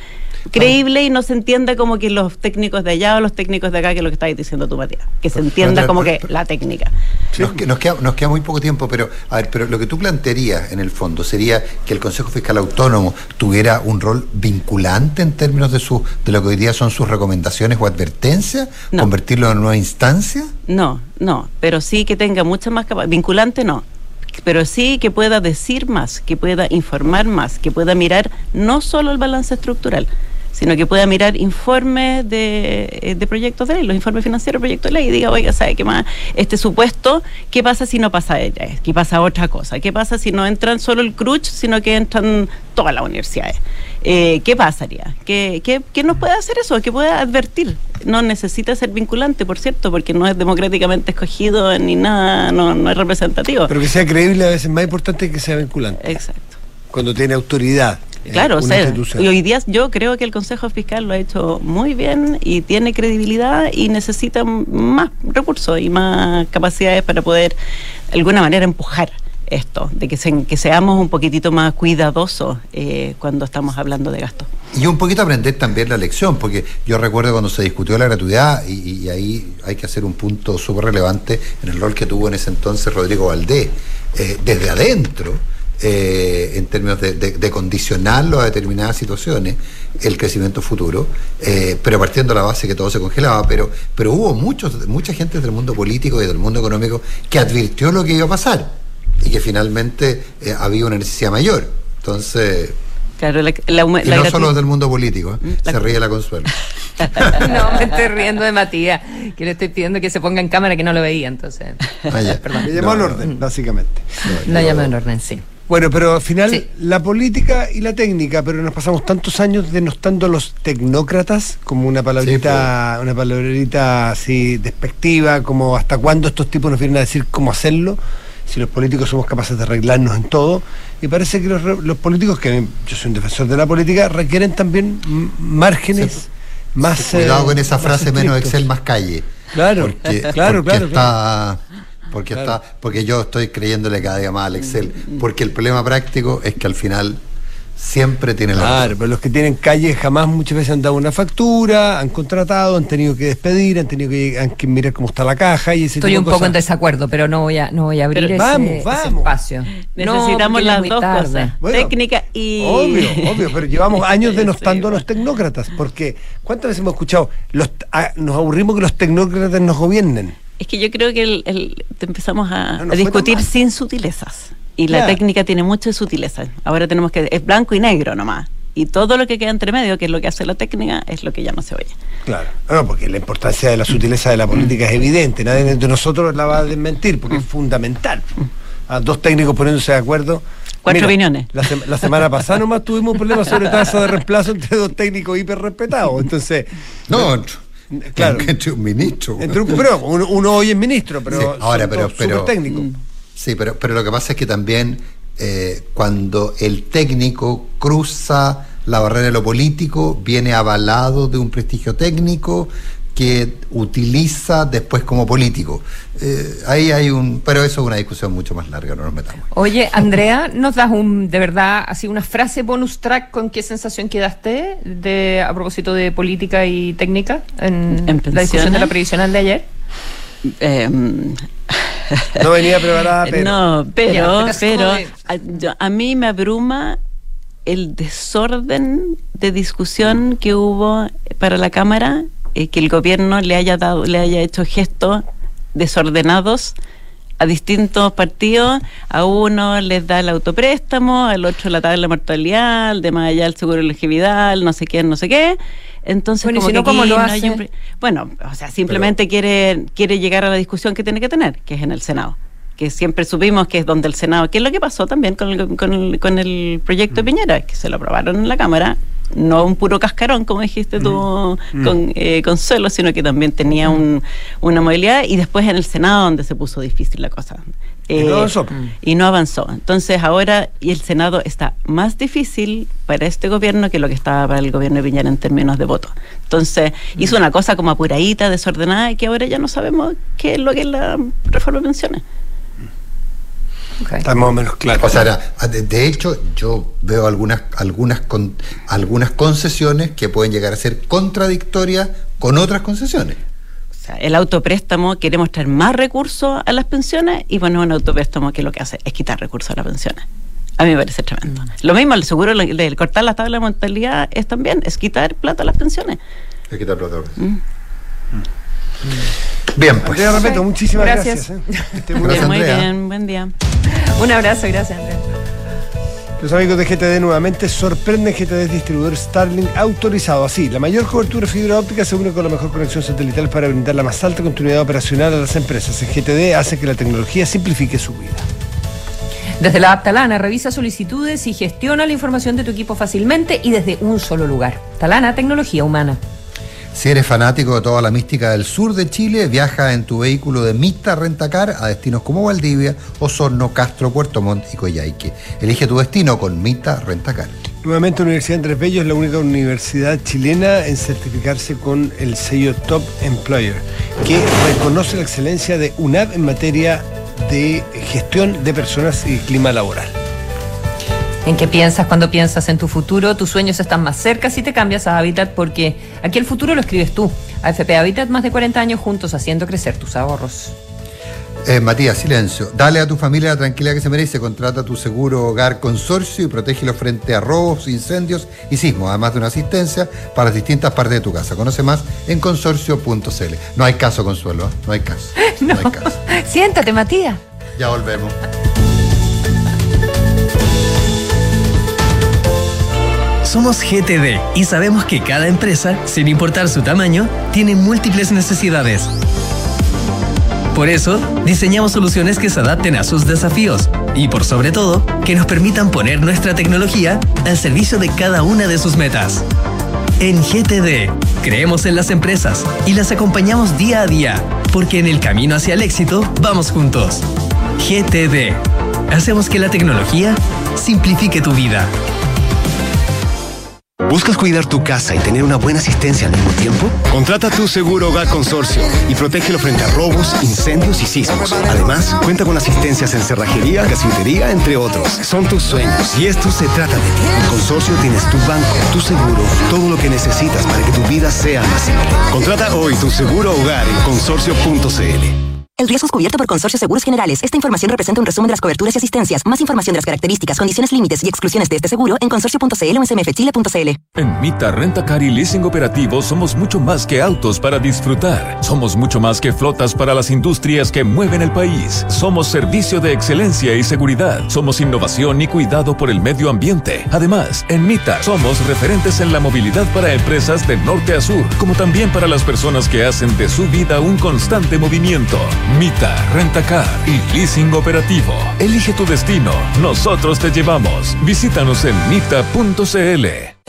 creíble y no se entienda como que los técnicos de allá o los técnicos de acá, que es lo que estáis diciendo tú, Matías, que se entienda como que la técnica. Sí. Nos queda muy poco tiempo, pero a ver, pero lo que tú plantearías en el fondo sería que el Consejo Fiscal Autónomo tuviera un rol vinculante en términos de lo que hoy día son sus recomendaciones o advertencias, convertirlo en una nueva instancia. No, pero sí que tenga mucha más capacidad, vinculante no, pero sí que pueda decir más, que pueda informar más, que pueda mirar no solo el balance estructural, sino que pueda mirar informes de proyectos de ley, los informes financieros, proyectos de ley, y diga, oiga, ¿sabe qué más? Este supuesto, ¿qué pasa si no pasa ella? ¿Qué pasa otra cosa? ¿Qué pasa si no entran solo el CRUCH, sino que entran todas las universidades? ¿Qué pasaría? ¿Qué nos puede hacer eso? ¿Qué puede advertir? No necesita ser vinculante, por cierto, porque no es democráticamente escogido ni nada, no es representativo. Pero que sea creíble a veces es más importante que sea vinculante. Exacto. Cuando tiene autoridad. Claro, y hoy día yo creo que el Consejo Fiscal lo ha hecho muy bien y tiene credibilidad y necesita más recursos y más capacidades para poder de alguna manera empujar esto, de que seamos un poquitito más cuidadosos cuando estamos hablando de gasto. Y un poquito aprender también la lección, porque yo recuerdo cuando se discutió la gratuidad, y ahí hay que hacer un punto súper relevante en el rol que tuvo en ese entonces Rodrigo Valdés, desde adentro, en términos de condicionarlo a determinadas situaciones, el crecimiento futuro, pero partiendo de la base que todo se congelaba, pero hubo mucha gente del mundo político y del mundo económico que advirtió lo que iba a pasar y que finalmente había una necesidad mayor. Entonces, claro, no solo del mundo político, se ríe la Consuelo. No, me estoy riendo de Matías, que le estoy pidiendo que se ponga en cámara, que no lo veía, entonces. Perdón. Me llamó al orden, básicamente. No llamó al orden, sí. Bueno, pero al final la política y la técnica, pero nos pasamos tantos años denostando a los tecnócratas como una palabrita, una palabrita así despectiva, como hasta cuándo estos tipos nos vienen a decir cómo hacerlo, si los políticos somos capaces de arreglarnos en todo. Y parece que los políticos, que yo soy un defensor de la política, requieren también márgenes más... cuidado con esa frase, menos Excel, más calle. Claro, claro. Porque yo estoy creyéndole cada día más al Excel, porque el problema práctico es que al final siempre tiene la razón. Pero los que tienen calle jamás muchas veces han dado una factura, han contratado, han tenido que despedir, han que mirar cómo está la caja y ese Estoy tipo un de poco cosas. en desacuerdo, pero no voy a abrir ese espacio. Necesitamos las dos cosas, bueno, técnica y... Obvio, pero llevamos años denostando a los tecnócratas, porque ¿cuántas veces hemos escuchado? Nos aburrimos que los tecnócratas nos gobiernen. Es que yo creo que empezamos a discutir sin sutilezas. Y la técnica tiene muchas sutilezas. Ahora tenemos que... Es blanco y negro nomás. Y todo lo que queda entre medio, que es lo que hace la técnica, es lo que ya no se oye. Claro. No, porque la importancia de la sutileza de la política es evidente. Nadie de nosotros la va a desmentir, porque es fundamental. Dos técnicos poniéndose de acuerdo. Cuatro opiniones. La semana pasada nomás tuvimos un problema sobre tasa de reemplazo entre dos técnicos hiper respetados. Entonces... Claro, entre un ministro. Pero uno hoy es ministro, pero sí, ahora, pero técnico. Sí, pero lo que pasa es que también cuando el técnico cruza la barrera de lo político, viene avalado de un prestigio técnico que utiliza después como político. Ahí hay pero eso es una discusión mucho más larga, no nos metamos. Oye, Andrea, ¿nos das de verdad, así una frase bonus track con qué sensación quedaste a propósito de política y técnica en la discusión de la previsional de ayer? No venía preparada, pero... No, pero a mí me abruma el desorden de discusión que hubo para la Cámara, que el gobierno le haya hecho gestos desordenados a distintos partidos. A uno les da el autopréstamo, al otro la tabla de mortalidad, al de más allá el seguro de elegibilidad, no sé qué. Entonces, bueno, como si no, ¿cómo lo hace? Bueno, o sea, simplemente quiere llegar a la discusión que tiene que tener, que es en el Senado, que siempre supimos que es donde el Senado, que es lo que pasó también con el proyecto de Piñera, que se lo aprobaron en la Cámara, no un puro cascarón, como dijiste tú, Consuelo, sino que también tenía una movilidad, y después en el Senado donde se puso difícil la cosa. Y no avanzó. Entonces ahora, y el Senado está más difícil para este gobierno que lo que estaba para el gobierno de Piñera en términos de votos. Entonces hizo una cosa como apuradita, desordenada, y que ahora ya no sabemos qué es lo que es la reforma de pensiones. Okay. Está más o menos claro. O sea, de hecho, yo veo algunas concesiones que pueden llegar a ser contradictorias con otras concesiones. O sea, el autopréstamo, queremos traer más recursos a las pensiones y poner un autopréstamo que lo que hace es quitar recursos a las pensiones. A mí me parece tremendo. Lo mismo, el seguro de cortar la tabla de mortalidad es quitar plata a las pensiones. Es quitar plata a las pensiones. Bien, pues. Andrea Repeto, muchísimas gracias. Muy bien, buen día. Un abrazo, gracias, Andrea. Los amigos de GTD nuevamente sorprenden. GTD es distribuidor Starlink autorizado. Así, la mayor cobertura de fibra óptica se une con la mejor conexión satelital para brindar la más alta continuidad operacional a las empresas. En GTD hace que la tecnología simplifique su vida. Desde la app Talana, revisa solicitudes y gestiona la información de tu equipo fácilmente y desde un solo lugar. Talana, tecnología humana. Si eres fanático de toda la mística del sur de Chile, viaja en tu vehículo de Mita Rentacar a destinos como Valdivia, Osorno, Castro, Puerto Montt y Coyhaique. Elige tu destino con Mita Rentacar. Nuevamente, Universidad Andrés Bello es la única universidad chilena en certificarse con el sello Top Employer, que reconoce la excelencia de UNAV en materia de gestión de personas y clima laboral. ¿En qué piensas cuando piensas en tu futuro? Tus sueños están más cerca si te cambias a Habitat, porque aquí el futuro lo escribes tú. AFP Habitat, más de 40 años juntos haciendo crecer tus ahorros. Matías, silencio. Dale a tu familia la tranquilidad que se merece. Contrata tu seguro hogar consorcio y protégelo frente a robos, incendios y sismos, además de una asistencia para las distintas partes de tu casa. Conoce más en consorcio.cl. No hay caso, Consuelo, ¿eh? No hay caso. No hay caso. Siéntate, Matías. Ya volvemos. Somos GTD y sabemos que cada empresa, sin importar su tamaño, tiene múltiples necesidades. Por eso, diseñamos soluciones que se adapten a sus desafíos y, por sobre todo, que nos permitan poner nuestra tecnología al servicio de cada una de sus metas. En GTD, creemos en las empresas y las acompañamos día a día, porque en el camino hacia el éxito vamos juntos. GTD. Hacemos que la tecnología simplifique tu vida. ¿Buscas cuidar tu casa y tener una buena asistencia al mismo tiempo? Contrata tu seguro hogar consorcio y protégelo frente a robos, incendios y sismos. Además, cuenta con asistencias en cerrajería, gasitería, entre otros. Son tus sueños y esto se trata de ti. En Consorcio tienes tu banco, tu seguro, todo lo que necesitas para que tu vida sea más simple. Contrata hoy tu seguro hogar en consorcio.cl. El riesgo es cubierto por Consorcio Seguros Generales. Esta información representa un resumen de las coberturas y asistencias. Más información de las características, condiciones, límites y exclusiones de este seguro en consorcio.cl o en smfchile.cl. En Mita Rentacar y Leasing Operativo somos mucho más que autos para disfrutar. Somos mucho más que flotas para las industrias que mueven el país. Somos servicio de excelencia y seguridad. Somos innovación y cuidado por el medio ambiente. Además, en Mita somos referentes en la movilidad para empresas de norte a sur, como también para las personas que hacen de su vida un constante movimiento. Mita, Rentacar y Leasing Operativo. Elige tu destino. Nosotros te llevamos. Visítanos en mita.cl.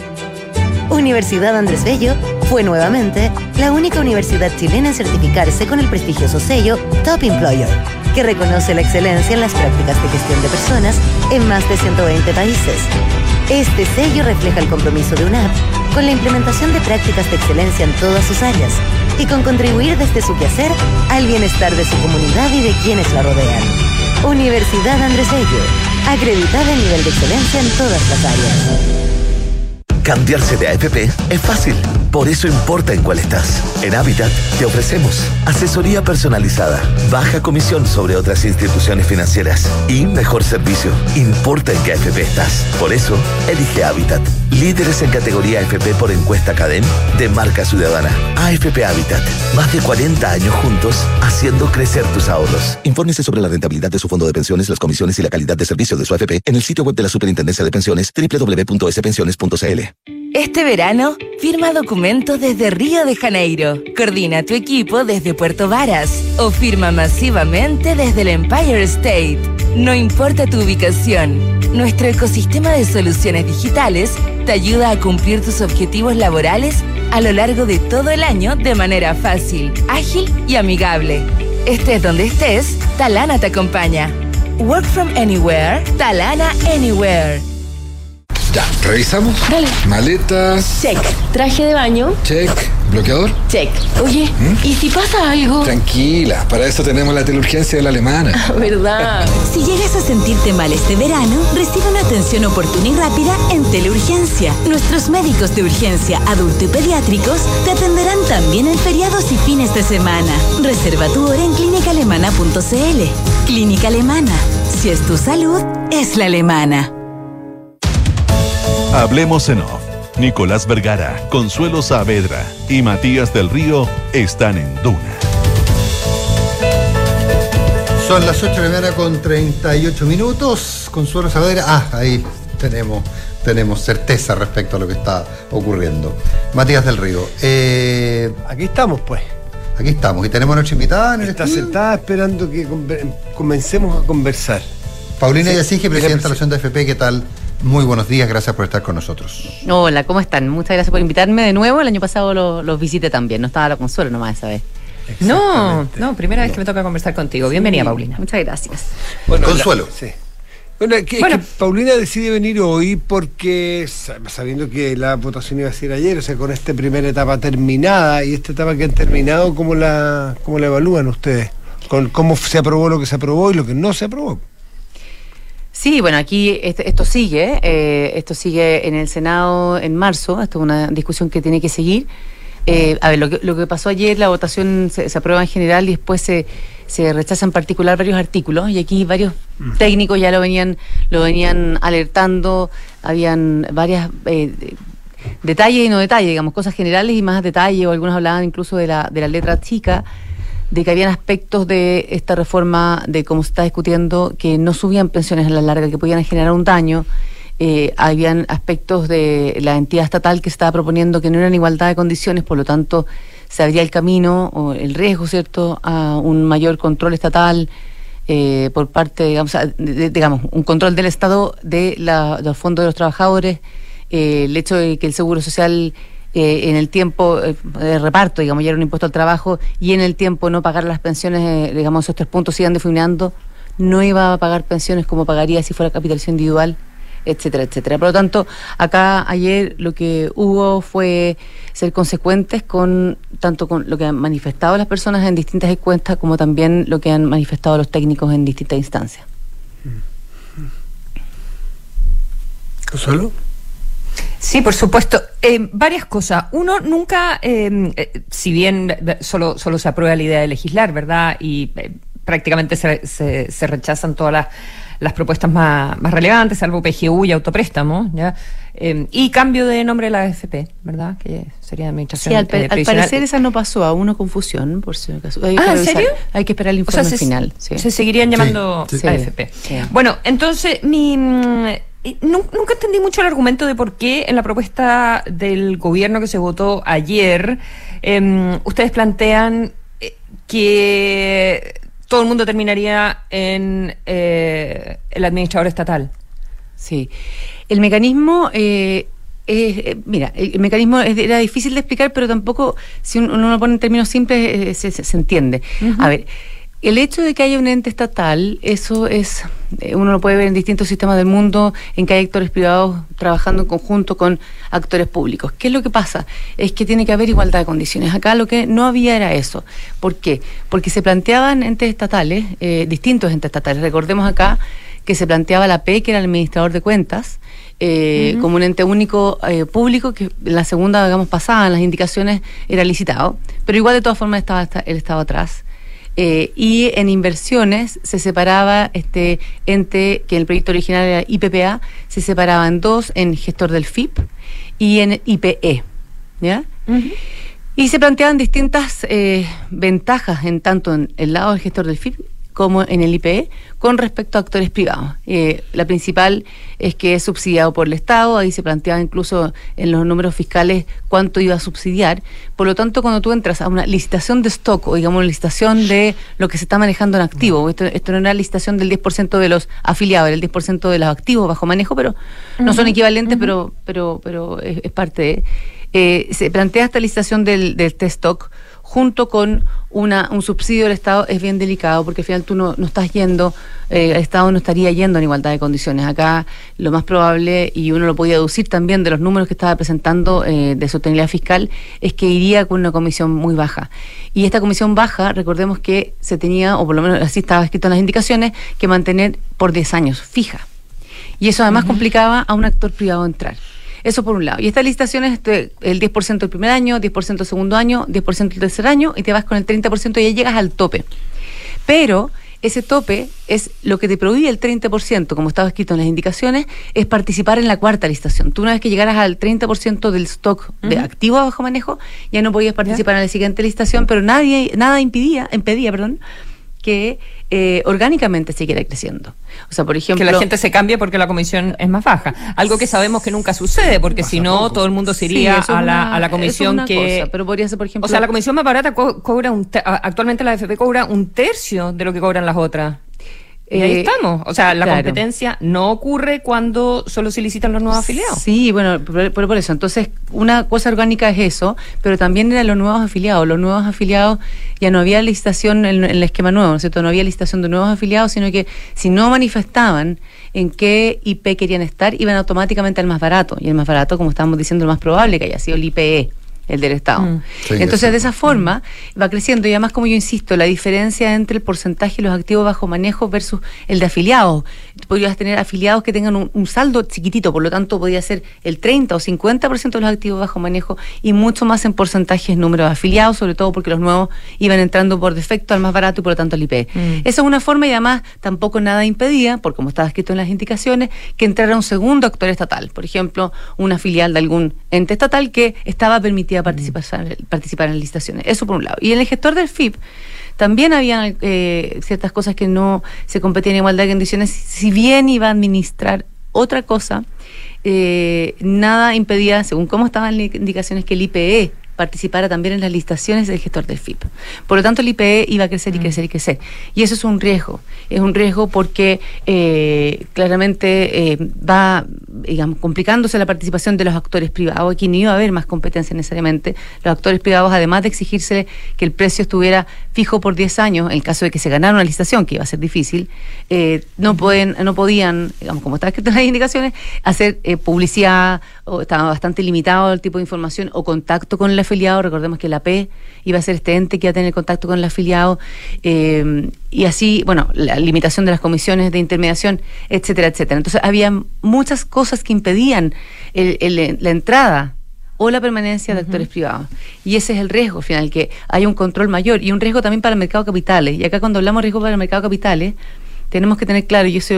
Universidad Andrés Bello fue nuevamente la única universidad chilena en certificarse con el prestigioso sello Top Employer, que reconoce la excelencia en las prácticas de gestión de personas en más de 120 países. Este sello refleja el compromiso de UNAV con la implementación de prácticas de excelencia en todas sus áreas y con contribuir desde su quehacer al bienestar de su comunidad y de quienes la rodean. Universidad Andrés Bello, acreditada en nivel de excelencia en todas las áreas. Cambiarse de AFP es fácil, por eso importa en cuál estás. En Habitat te ofrecemos asesoría personalizada, baja comisión sobre otras instituciones financieras y mejor servicio. Importa en qué AFP estás. Por eso, elige Habitat. Líderes en categoría AFP por encuesta Cadem de Marca Ciudadana. AFP Habitat. Más de 40 años juntos haciendo crecer tus ahorros. Infórmese sobre la rentabilidad de su fondo de pensiones, las comisiones y la calidad de servicio de su AFP en el sitio web de la Superintendencia de Pensiones www.spensiones.cl. Este verano, firma documentos desde Río de Janeiro, coordina tu equipo desde Puerto Varas o firma masivamente desde el Empire State. No importa tu ubicación, nuestro ecosistema de soluciones digitales te ayuda a cumplir tus objetivos laborales a lo largo de todo el año de manera fácil, ágil y amigable. Estés donde estés, Talana te acompaña. Work from anywhere, Talana Anywhere. Ya, ¿revisamos? Dale. Maletas. Check. Traje de baño. Check. ¿Bloqueador? Check. Oye, ¿y si pasa algo? Tranquila, para eso tenemos la teleurgencia de la alemana. ¿Verdad? Si llegas a sentirte mal este verano, recibe una atención oportuna y rápida en Teleurgencia. Nuestros médicos de urgencia, adulto y pediátricos te atenderán también en feriados y fines de semana. Reserva tu hora en clínicaalemana.cl. Clínica Alemana. Si es tu salud, es la alemana. Hablemos en off. Nicolás Vergara, Consuelo Saavedra y Matías del Río están en Duna. Son las 8 de la mañana con 38 minutos. Consuelo Saavedra, ahí tenemos certeza respecto a lo que está ocurriendo. Matías del Río. Aquí estamos, pues. Aquí estamos, y tenemos a nuestra invitada en el Está estudio. sentada esperando que comencemos a conversar. Paulina Yasige, presidenta de la Asociación de AFP, ¿qué tal? Muy buenos días, gracias por estar con nosotros. Hola, ¿cómo están? Muchas gracias por invitarme de nuevo. El año pasado los visité también, no estaba la Consuelo nomás esa vez. No, primera vez que me toca conversar contigo. Bienvenida, Paulina. Muchas gracias. Bueno, Consuelo. Bueno, que Paulina decide venir hoy porque, sabiendo que la votación iba a ser ayer, o sea, con esta primera etapa terminada y esta etapa que han terminado, ¿cómo la evalúan ustedes? Con cómo se aprobó lo que se aprobó y lo que no se aprobó. Sí, bueno, aquí esto sigue en el Senado en marzo. Esto es una discusión que tiene que seguir. A ver, lo que pasó ayer, la votación se aprueba en general y después se rechaza en particular varios artículos, y aquí varios técnicos ya lo venían alertando. Habían varias detalles y no detalles, digamos, cosas generales y más detalles, o algunos hablaban incluso de la letra chica, de que habían aspectos de esta reforma, de cómo se está discutiendo, que no subían pensiones a la larga, que podían generar un daño. Habían aspectos de la entidad estatal que se estaba proponiendo que no eran igualdad de condiciones, por lo tanto se abría el camino o el riesgo, ¿cierto?, a un mayor control estatal por parte, digamos, un control del Estado de los fondos de los trabajadores, el hecho de que el Seguro Social en el tiempo de reparto, digamos, ya era un impuesto al trabajo, y en el tiempo no pagar las pensiones, digamos, esos 3 puntos sigan difuminando, no iba a pagar pensiones como pagaría si fuera capitalización individual, etcétera, etcétera. Por lo tanto, acá ayer lo que hubo fue ser consecuentes tanto con lo que han manifestado las personas en distintas encuestas, como también lo que han manifestado los técnicos en distintas instancias. ¿Consuelo? Sí, por supuesto. Varias cosas. Uno, nunca, si bien solo se aprueba la idea de legislar, ¿verdad? Y prácticamente se rechazan todas las propuestas más relevantes, salvo PGU y autopréstamo, ¿ya? Y cambio de nombre de la AFP, ¿verdad? Que sería administración. Sí, al parecer esa no pasó, a una confusión, por si acaso. ¿En serio? Hay que esperar el informe final. Sí. Se seguirían llamando AFP. Sí. Bueno, entonces, nunca entendí mucho el argumento de por qué en la propuesta del gobierno que se votó ayer, ustedes plantean que todo el mundo terminaría en el administrador estatal. Sí. El mecanismo, mira, el mecanismo era difícil de explicar, pero tampoco, si uno lo pone en términos simples, se entiende. Uh-huh. A ver, el hecho de que haya un ente estatal, eso es, uno lo puede ver en distintos sistemas del mundo, en que hay actores privados trabajando en conjunto con actores públicos. ¿Qué es lo que pasa? Es que tiene que haber igualdad de condiciones. Acá lo que no había era eso. ¿Por qué? Porque se planteaban entes estatales, distintos entes estatales. Recordemos acá que se planteaba la P, que era el administrador de cuentas, como un ente único público, que en la segunda, digamos, pasada, en las indicaciones era licitado, pero igual de todas formas él estaba atrás. Y en inversiones se separaba este ente, que en el proyecto original era IPPA, se separaba en dos, en gestor del FIP y en IPE, ¿ya? Uh-huh. Y se planteaban distintas ventajas, tanto en el lado del gestor del FIP como en el IPE, con respecto a actores privados. La principal es que es subsidiado por el Estado, ahí se planteaba incluso en los números fiscales cuánto iba a subsidiar. Por lo tanto, cuando tú entras a una licitación de stock, o digamos una licitación de lo que se está manejando en activo, esto no es una licitación del 10% de los afiliados, era el 10% de los activos bajo manejo, pero no son equivalentes, pero es parte de... se plantea esta licitación del stock junto con un subsidio del Estado es bien delicado, porque al final tú no estás yendo, el Estado no estaría yendo en igualdad de condiciones. Acá lo más probable, y uno lo podía deducir también de los números que estaba presentando de sostenibilidad fiscal, es que iría con una comisión muy baja. Y esta comisión baja, recordemos que se tenía, o por lo menos así estaba escrito en las indicaciones, que mantener por 10 años, fija. Y eso además complicaba a un actor privado entrar. Eso por un lado. Y estas licitaciones, el 10% del primer año, 10% del segundo año, 10% del tercer año, y te vas con el 30% y ya llegas al tope. Pero ese tope es lo que te prohíbe el 30%, como estaba escrito en las indicaciones, es participar en la cuarta licitación. Tú, una vez que llegaras al 30% del stock de activos bajo manejo, ya no podías participar en la siguiente licitación, pero nada impedía que orgánicamente siguiera creciendo. O sea, por ejemplo, que la gente se cambie porque la comisión es más baja. Algo que sabemos que nunca sucede, porque si no, todo el mundo se iría a la comisión que... Cosa, pero podría ser, por ejemplo... O sea, la comisión más barata cobra actualmente la AFP cobra 1/3 de lo que cobran las otras. Y ahí estamos. O sea, la competencia no ocurre cuando solo se licitan los nuevos afiliados. Sí, bueno, por eso. Entonces, una cosa orgánica es eso, pero también eran los nuevos afiliados. Los nuevos afiliados, ya no había licitación en el esquema nuevo, ¿no es cierto? No había licitación de nuevos afiliados, sino que si no manifestaban en qué IP querían estar, iban automáticamente al más barato. Y el más barato, como estábamos diciendo, lo más probable que haya sido el IPE, el del Estado. Sí, entonces, de esa forma va creciendo, y además, como yo insisto, la diferencia entre el porcentaje de los activos bajo manejo versus el de afiliados. Podrías tener afiliados que tengan un saldo chiquitito, por lo tanto podría ser el 30 o 50% de los activos bajo manejo, y mucho más en porcentajes número de afiliados, sobre todo porque los nuevos iban entrando por defecto al más barato y por lo tanto al IPE. Esa es una forma, y además tampoco nada impedía, por como estaba escrito en las indicaciones, que entrara un segundo actor estatal, por ejemplo, una filial de algún ente estatal que estaba permitida participar en licitaciones. Eso por un lado. Y en el gestor del FIP también había ciertas cosas que no se competían en igualdad de condiciones. Si bien iba a administrar otra cosa, nada impedía, según cómo estaban las indicaciones, que el IPE participara también en las licitaciones del gestor del FIP. Por lo tanto, el IPE iba a crecer y crecer y crecer. Y eso es un riesgo. Es un riesgo porque claramente va, digamos, complicándose la participación de los actores privados. Aquí no iba a haber más competencia necesariamente. Los actores privados, además de exigirse que el precio estuviera fijo por 10 años, en el caso de que se ganara una licitación, que iba a ser difícil, no podían, digamos, como está escrito en las indicaciones, hacer publicidad, o estaba bastante limitado el tipo de información o contacto con el afiliado. Recordemos que la AP iba a ser este ente que iba a tener contacto con el afiliado, y así, bueno, la limitación de las comisiones de intermediación, etcétera, etcétera. Entonces había muchas cosas que impedían la entrada o la permanencia de actores privados. Y ese es el riesgo final, que hay un control mayor, y un riesgo también para el mercado de capitales. Y acá, cuando hablamos de riesgo para el mercado de capitales, tenemos que tener claro, yo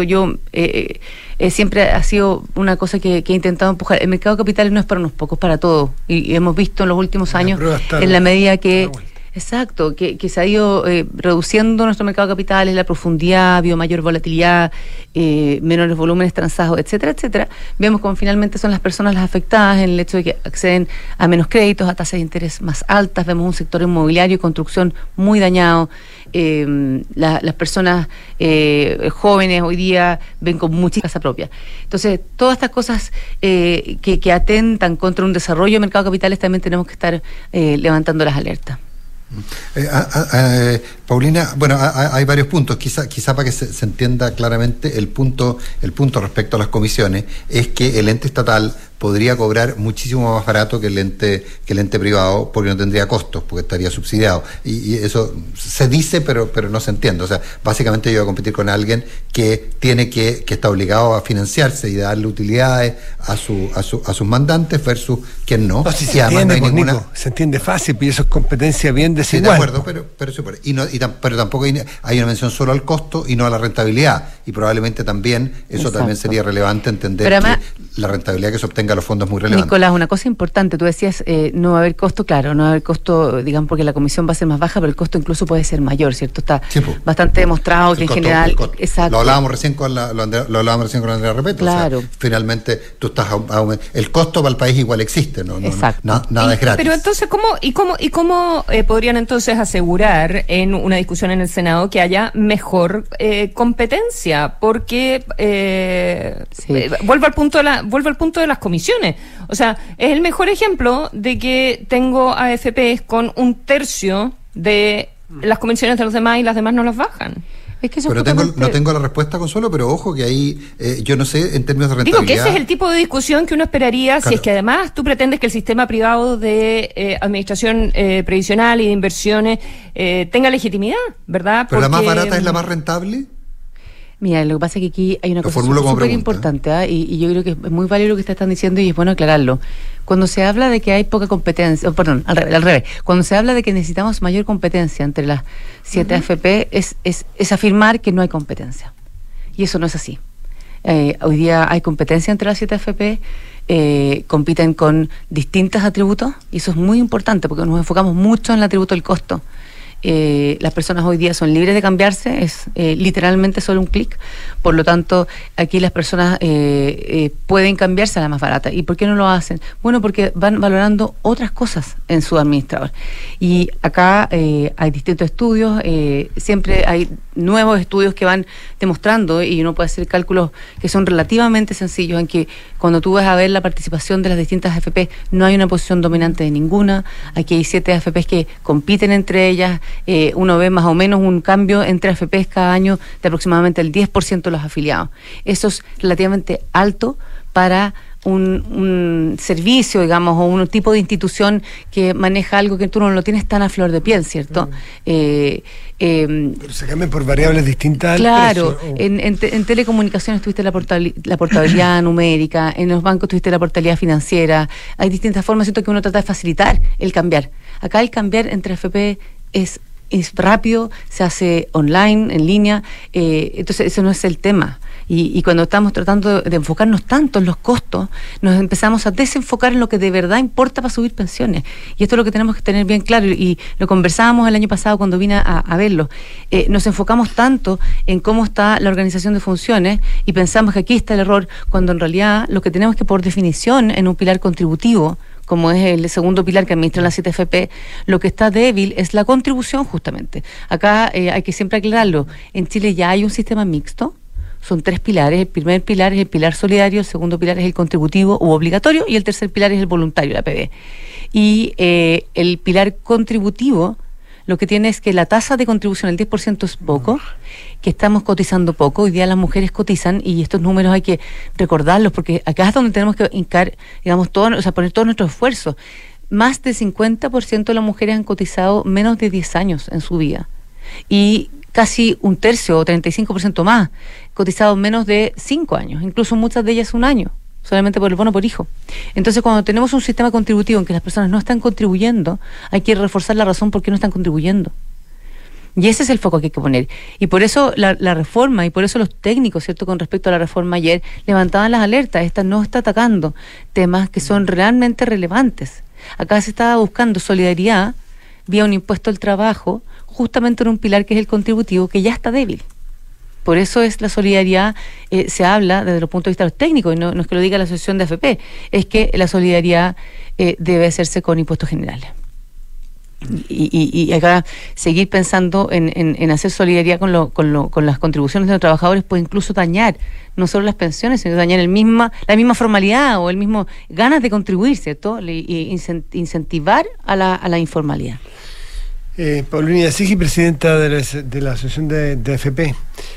siempre ha sido una cosa que he intentado empujar: el mercado de capitales no es para unos pocos, para todos. Y hemos visto en los últimos años, en la medida que... Exacto, que se ha ido reduciendo nuestro mercado de capitales, la profundidad, habido mayor volatilidad, menores volúmenes transados, etcétera, etcétera. Vemos cómo finalmente son las personas las afectadas en el hecho de que acceden a menos créditos, a tasas de interés más altas. Vemos un sector inmobiliario y construcción muy dañado. Las personas jóvenes hoy día ven con mucha casa propia. Entonces, todas estas cosas que atentan contra un desarrollo del mercado de capitales, también tenemos que estar levantando las alertas. Paulina, bueno, hay varios puntos. Quizá para que se entienda claramente el punto respecto a las comisiones es que el ente estatal podría cobrar muchísimo más barato que el ente privado, porque no tendría costos, porque estaría subsidiado. Y eso se dice, pero no se entiende. O sea, básicamente yo voy a competir con alguien que está obligado a financiarse y darle utilidades a sus mandantes versus quien no. No, si se entiende, se entiende fácil, y eso es competencia bien desigual. Sí, de acuerdo, pero tampoco hay una mención solo al costo y no a la rentabilidad. Y probablemente también eso también sería relevante entender, pero además, que la rentabilidad que se obtenga a los fondos es muy relevante. Nicolás, una cosa importante, tú decías, no va a haber costo, claro, no va a haber costo, digamos, porque la comisión va a ser más baja, pero el costo incluso puede ser mayor, ¿cierto? Está bastante demostrado que en general... Exacto. Lo hablábamos recién con Andrea Repeto. Claro. O sea, finalmente tú estás el costo para el país igual existe, ¿no? Nada es gratis. Pero entonces, ¿cómo podrían entonces asegurar en una discusión en el Senado que haya mejor competencia? Porque vuelvo al punto de vuelvo al punto de las comisiones. O sea, es el mejor ejemplo de que tengo AFPs con 1/3 de las comisiones de los demás y las demás no las bajan. Es que eso pero no tengo la respuesta, Consuelo, pero ojo que ahí, yo no sé, en términos de rentabilidad... Digo que ese es el tipo de discusión que uno esperaría, claro, si es que además tú pretendes que el sistema privado de administración previsional y de inversiones tenga legitimidad, ¿verdad? ¿Pero la más barata es la más rentable? Mira, lo que pasa es que aquí hay una cosa súper importante, y yo creo que es muy válido lo que ustedes están diciendo y es bueno aclararlo. Cuando se habla de que hay poca competencia, al revés, cuando se habla de que necesitamos mayor competencia entre las 7 AFP, es afirmar que no hay competencia. Y eso no es así. Hoy día hay competencia entre las 7 AFP, compiten con distintos atributos, y eso es muy importante porque nos enfocamos mucho en el atributo del costo. Las personas hoy día son libres de cambiarse, es literalmente solo un clic. Por lo tanto, aquí las personas pueden cambiarse a la más barata. ¿Y por qué no lo hacen? Bueno, porque van valorando otras cosas en su administrador. Y acá hay distintos estudios, siempre hay nuevos estudios que van demostrando, y uno puede hacer cálculos que son relativamente sencillos, en que cuando tú vas a ver la participación de las distintas AFP, no hay una posición dominante de ninguna. Aquí hay 7 AFPs que compiten entre ellas. Uno ve más o menos un cambio entre AFPs cada año de aproximadamente el 10% de los afiliados. Eso es relativamente alto para un servicio, digamos, o un tipo de institución que maneja algo que tú no lo tienes tan a flor de piel, ¿cierto? Pero se cambian por variables distintas. Claro, en telecomunicaciones tuviste la portabilidad numérica, en los bancos tuviste la portabilidad financiera, hay distintas formas, ¿cierto?, que uno trata de facilitar el cambiar. Acá el cambiar entre AFP es rápido, se hace online, en línea, entonces ese no es el tema. Y cuando estamos tratando de enfocarnos tanto en los costos, nos empezamos a desenfocar en lo que de verdad importa para subir pensiones. Y esto es lo que tenemos que tener bien claro, y lo conversábamos el año pasado cuando vine a verlo. Nos enfocamos tanto en cómo está la organización de funciones y pensamos que aquí está el error, cuando en realidad lo que tenemos que, por definición, en un pilar contributivo, como es el segundo pilar que administra la 7 AFP, lo que está débil es la contribución, justamente. Acá hay que siempre aclararlo. En Chile ya hay un sistema mixto. Son 3 pilares. El primer pilar es el pilar solidario, el segundo pilar es el contributivo u obligatorio, y el tercer pilar es el voluntario, la APB. Y el pilar contributivo lo que tiene es que la tasa de contribución, el 10%, es poco, que estamos cotizando poco. Hoy día las mujeres cotizan, y estos números hay que recordarlos, porque acá es donde tenemos que hincar, digamos, poner todo nuestro esfuerzo. Más del 50% de las mujeres han cotizado menos de 10 años en su vida. Y casi 1/3 o 35% más cotizado menos de 5 años, incluso muchas de ellas 1 año, solamente por el bono por hijo. Entonces, cuando tenemos un sistema contributivo en que las personas no están contribuyendo, hay que reforzar la razón por qué no están contribuyendo. Y ese es el foco que hay que poner. Y por eso la reforma, y por eso los técnicos, ¿cierto?, con respecto a la reforma ayer, levantaban las alertas. Esta no está atacando temas que son realmente relevantes. Acá se estaba buscando solidaridad vía un impuesto al trabajo, justamente en un pilar que es el contributivo, que ya está débil. Por eso es la solidaridad, se habla desde los puntos de vista de los técnicos, y no es que lo diga la Asociación de AFP, es que la solidaridad debe hacerse con impuestos generales. Y acá seguir pensando en hacer solidaridad con las contribuciones de los trabajadores puede incluso dañar no solo las pensiones, sino dañar la misma formalidad o el mismo ganas de contribuir, ¿cierto? Y incentivar a la informalidad. Paulina Sigi, presidenta de la Asociación de AFP.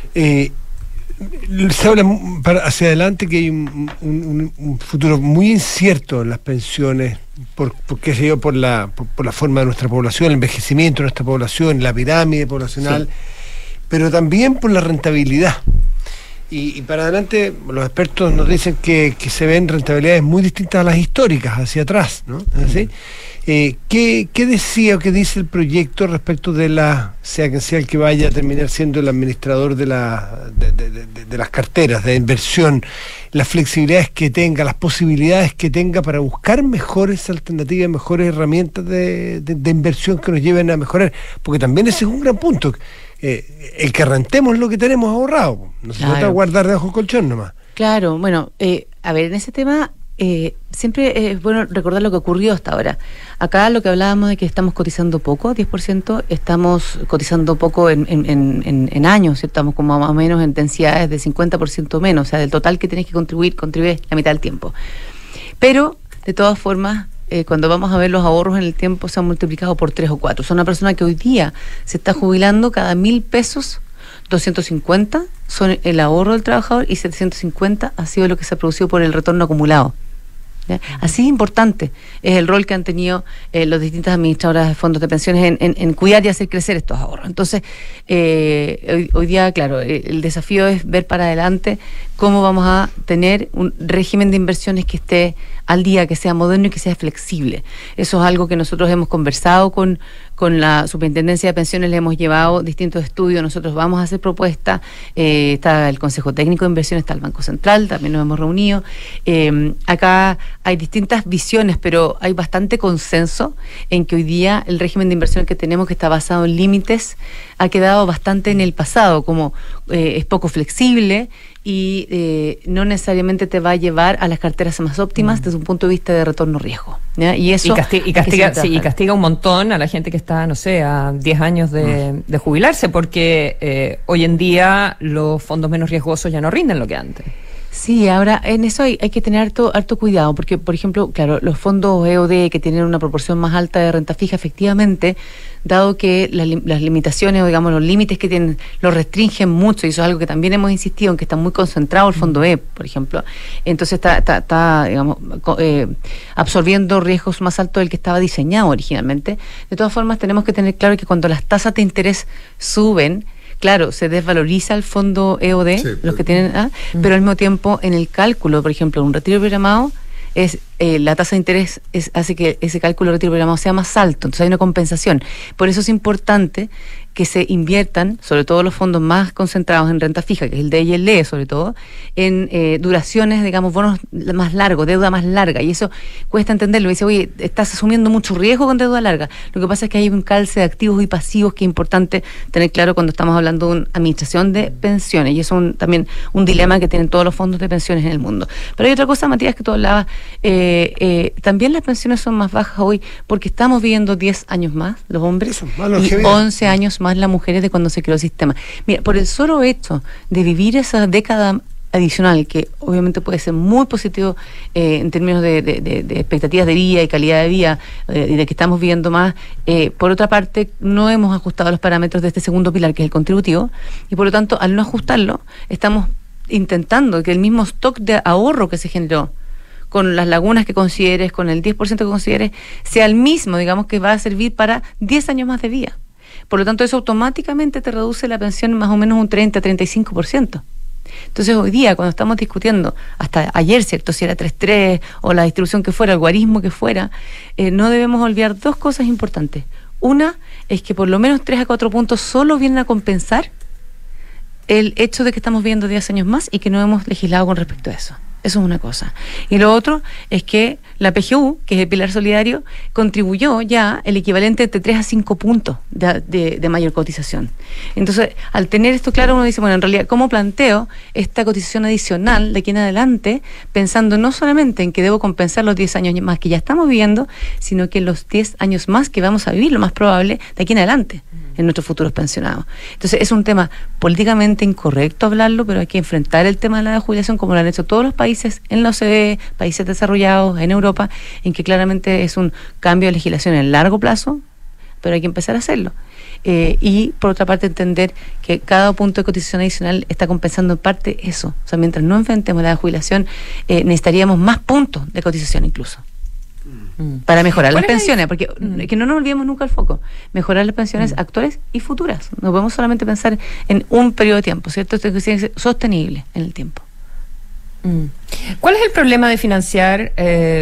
Se habla hacia adelante que hay un futuro muy incierto en las pensiones, por la forma de nuestra población, el envejecimiento de nuestra población, la pirámide poblacional, sí, pero también por la rentabilidad. Y para adelante los expertos nos dicen que se ven rentabilidades muy distintas a las históricas, hacia atrás, ¿no? ¿Así? ¿Qué decía o qué dice el proyecto respecto de sea quien sea el que vaya a terminar siendo el administrador de las carteras de inversión, las flexibilidades que tenga, las posibilidades que tenga para buscar mejores alternativas, mejores herramientas de inversión que nos lleven a mejorar? Porque también ese es un gran punto. El que rentemos lo que tenemos ahorrado, no se trata de guardar debajo del colchón nomás. Claro, bueno, a ver, en ese tema siempre es bueno recordar lo que ocurrió hasta ahora. Acá lo que hablábamos de que estamos cotizando poco, 10%, estamos cotizando poco en años, ¿cierto? Estamos como más o menos en densidades de 50% menos, o sea, del total que tienes que contribuir la mitad del tiempo. Pero, de todas formas, cuando vamos a ver los ahorros en el tiempo se han multiplicado por 3 o 4. O sea, una persona que hoy día se está jubilando, cada 1.000 pesos, 250 son el ahorro del trabajador y 750 ha sido lo que se ha producido por el retorno acumulado. ¿Ya? Así es importante es el rol que han tenido las distintas administradoras de fondos de pensiones en cuidar y hacer crecer estos ahorros. Entonces, hoy día, claro, el desafío es ver para adelante cómo vamos a tener un régimen de inversiones que esté al día, que sea moderno y que sea flexible. Eso es algo que nosotros hemos conversado con la Superintendencia de Pensiones, le hemos llevado distintos estudios, nosotros vamos a hacer propuestas, está el Consejo Técnico de Inversiones, está el Banco Central, también nos hemos reunido. Acá hay distintas visiones, pero hay bastante consenso en que hoy día el régimen de inversión que tenemos, que está basado en límites, ha quedado bastante en el pasado, como es poco flexible y no necesariamente te va a llevar a las carteras más óptimas desde un punto de vista de retorno-riesgo. Y eso castiga un montón a la gente que está, no sé, a 10 años de jubilarse, porque hoy en día los fondos menos riesgosos ya no rinden lo que antes. Sí, ahora en eso hay que tener harto cuidado, porque, por ejemplo, claro, los fondos EOD que tienen una proporción más alta de renta fija, efectivamente, dado que las limitaciones, o digamos, los límites que tienen, los restringen mucho, y eso es algo que también hemos insistido en que está muy concentrado el fondo E, por ejemplo. Entonces está digamos, absorbiendo riesgos más altos del que estaba diseñado originalmente. De todas formas, tenemos que tener claro que cuando las tasas de interés suben, claro, se desvaloriza el fondo EOD, sí, los que tienen, pero al mismo tiempo en el cálculo, por ejemplo, un retiro programado, la tasa de interés hace que ese cálculo de retiro programado sea más alto, entonces hay una compensación. Por eso es importante que se inviertan, sobre todo los fondos más concentrados en renta fija, que es el D y el E sobre todo, en duraciones, digamos, bonos más largos, deuda más larga, y eso cuesta entenderlo. Dice, oye, estás asumiendo mucho riesgo con deuda larga. Lo que pasa es que hay un calce de activos y pasivos que es importante tener claro cuando estamos hablando de una administración de pensiones, y eso es también un dilema que tienen todos los fondos de pensiones en el mundo. Pero hay otra cosa, Matías, que tú hablabas, también las pensiones son más bajas hoy porque estamos viviendo 10 años más, los hombres, y 11 años más las mujeres de cuando se creó el sistema. Mira, por el solo hecho de vivir esa década adicional, que obviamente puede ser muy positivo en términos de expectativas de vida y calidad de vida, y de que estamos viviendo más, por otra parte, no hemos ajustado los parámetros de este segundo pilar, que es el contributivo, y por lo tanto, al no ajustarlo, estamos intentando que el mismo stock de ahorro que se generó, con las lagunas que consideres, con el 10% que consideres, sea el mismo, digamos, que va a servir para 10 años más de vida. Por lo tanto, eso automáticamente te reduce la pensión más o menos un 30-35%. Entonces, hoy día, cuando estamos discutiendo, hasta ayer, ¿cierto?, si era 3-3 o la distribución que fuera, el guarismo que fuera, no debemos olvidar dos cosas importantes. Una es que por lo menos 3 a 4 puntos solo vienen a compensar el hecho de que estamos viviendo 10 años más y que no hemos legislado con respecto a eso. Eso es una cosa. Y lo otro es que la PGU, que es el pilar solidario, contribuyó ya el equivalente de 3 a 5 puntos de mayor cotización. Entonces, al tener esto claro, uno dice, bueno, en realidad, ¿cómo planteo esta cotización adicional de aquí en adelante, pensando no solamente en que debo compensar los 10 años más que ya estamos viviendo, sino que los 10 años más que vamos a vivir, lo más probable, de aquí en adelante, en nuestros futuros pensionados? Entonces, es un tema políticamente incorrecto hablarlo, pero hay que enfrentar el tema de la jubilación como lo han hecho todos los países en la OCDE, países desarrollados, en Europa, en que claramente es un cambio de legislación en largo plazo, pero hay que empezar a hacerlo. Y por otra parte entender que cada punto de cotización adicional está compensando en parte eso. O sea, mientras no enfrentemos la jubilación, necesitaríamos más puntos de cotización incluso. Para mejorar las pensiones, porque que no nos olvidemos nunca el foco, mejorar las pensiones actuales y futuras. No podemos solamente pensar en un periodo de tiempo, ¿cierto? Esto tiene que ser sostenible en el tiempo. ¿Cuál es el problema de financiar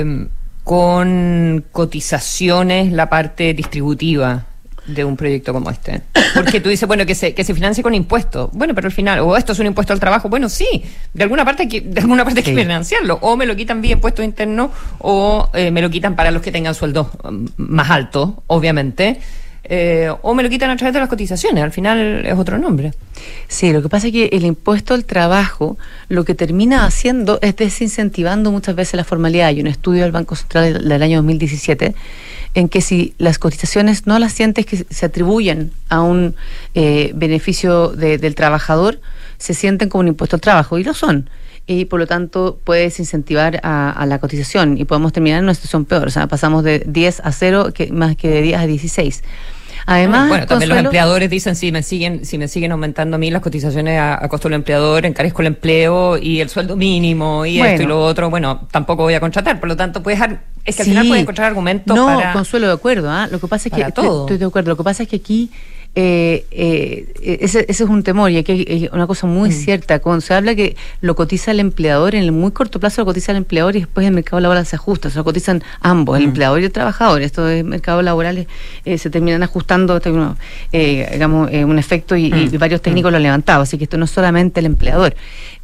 con cotizaciones la parte distributiva de un proyecto como este? Porque tú dices, bueno, que se financie con impuestos. Bueno, pero al final, o esto es un impuesto al trabajo. Bueno, sí, de alguna parte hay que financiarlo. O me lo quitan vía impuestos internos, o me lo quitan para los que tengan sueldos más altos, obviamente. o me lo quitan a través de las cotizaciones, al final es otro nombre. Sí, lo que pasa es que el impuesto al trabajo lo que termina haciendo es desincentivando muchas veces la formalidad. Hay un estudio del Banco Central del año 2017 en que si las cotizaciones no las sientes que se atribuyen a un beneficio del trabajador, se sienten como un impuesto al trabajo, y lo son. Y por lo tanto puede desincentivar a la cotización y podemos terminar en una situación peor. O sea, pasamos de 10 a 0, más que de 10 a 16. Además, bueno, también los empleadores dicen, si me siguen aumentando a mí las cotizaciones a costo del empleador, encarezco el empleo y el sueldo mínimo y esto y lo otro, bueno, tampoco voy a contratar. Por lo tanto, puedes al final puedes encontrar argumentos para... No, Consuelo, de acuerdo. Lo que pasa es que estoy de acuerdo. Lo que pasa es que aquí ese es un temor, y aquí hay una cosa muy cierta. Cuando se habla que lo cotiza el empleador, en el muy corto plazo lo cotiza el empleador y después el mercado laboral se ajusta, se lo cotizan ambos, el empleador y el trabajador. Estos mercados laborales se terminan ajustando, un efecto y varios técnicos lo han levantado, así que esto no es solamente el empleador,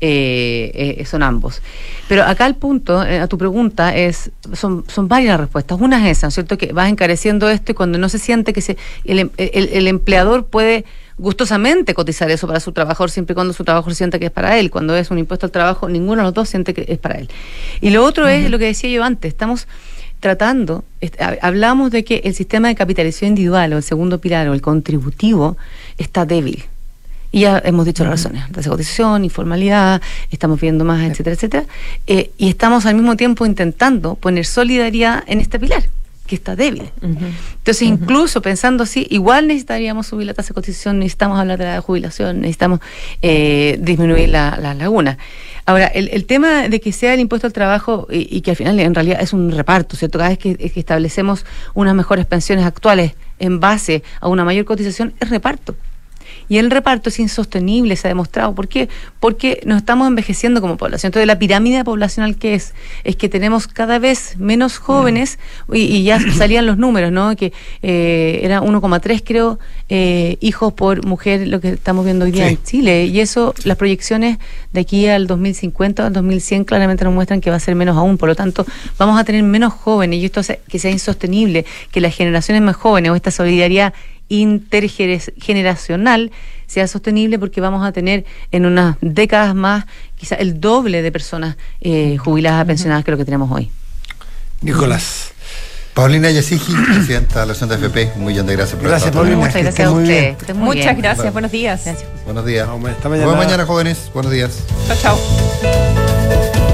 son ambos. Pero acá el punto, a tu pregunta, son varias las respuestas. Una es esa, ¿no es cierto? Que vas encareciendo esto y cuando no se siente que el empleador puede gustosamente cotizar eso para su trabajador siempre y cuando su trabajador sienta que es para él. Cuando es un impuesto al trabajo, ninguno de los dos siente que es para él. Y lo otro es lo que decía yo antes, estamos tratando, hablamos de que el sistema de capitalización individual o el segundo pilar o el contributivo está débil. Y ya hemos dicho las razones, desacotización, informalidad, estamos viendo más, etcétera, etcétera. Y estamos al mismo tiempo intentando poner solidaridad en este pilar, que está débil. Entonces, incluso pensando así, igual necesitaríamos subir la tasa de cotización, necesitamos hablar de la jubilación, necesitamos disminuir la laguna. Ahora, el tema de que sea el impuesto al trabajo y que al final en realidad es un reparto, ¿cierto? Cada vez que establecemos unas mejores pensiones actuales en base a una mayor cotización, es reparto. Y el reparto es insostenible, se ha demostrado. ¿Por qué? Porque nos estamos envejeciendo como población. Entonces, la pirámide poblacional que es que tenemos cada vez menos jóvenes, y ya salían los números, ¿no? Que era 1,3, creo, hijos por mujer, lo que estamos viendo hoy día en Chile. Y eso, las proyecciones de aquí al 2050, al 2100, claramente nos muestran que va a ser menos aún. Por lo tanto, vamos a tener menos jóvenes, y esto hace que sea insostenible, que las generaciones más jóvenes o esta solidaridad intergeneracional sea sostenible, porque vamos a tener en unas décadas más quizá el doble de personas jubiladas, pensionadas que lo que tenemos hoy. Nicolás. Paulina Yasigi, presidenta de la Asociación de AFP, un millón de gracias por Gracias, Paulina. Muchas gracias a usted. Muchas gracias, buenos días. Buenos días. Hasta mañana. Buenas mañana, jóvenes. Buenos días. Chao, chao.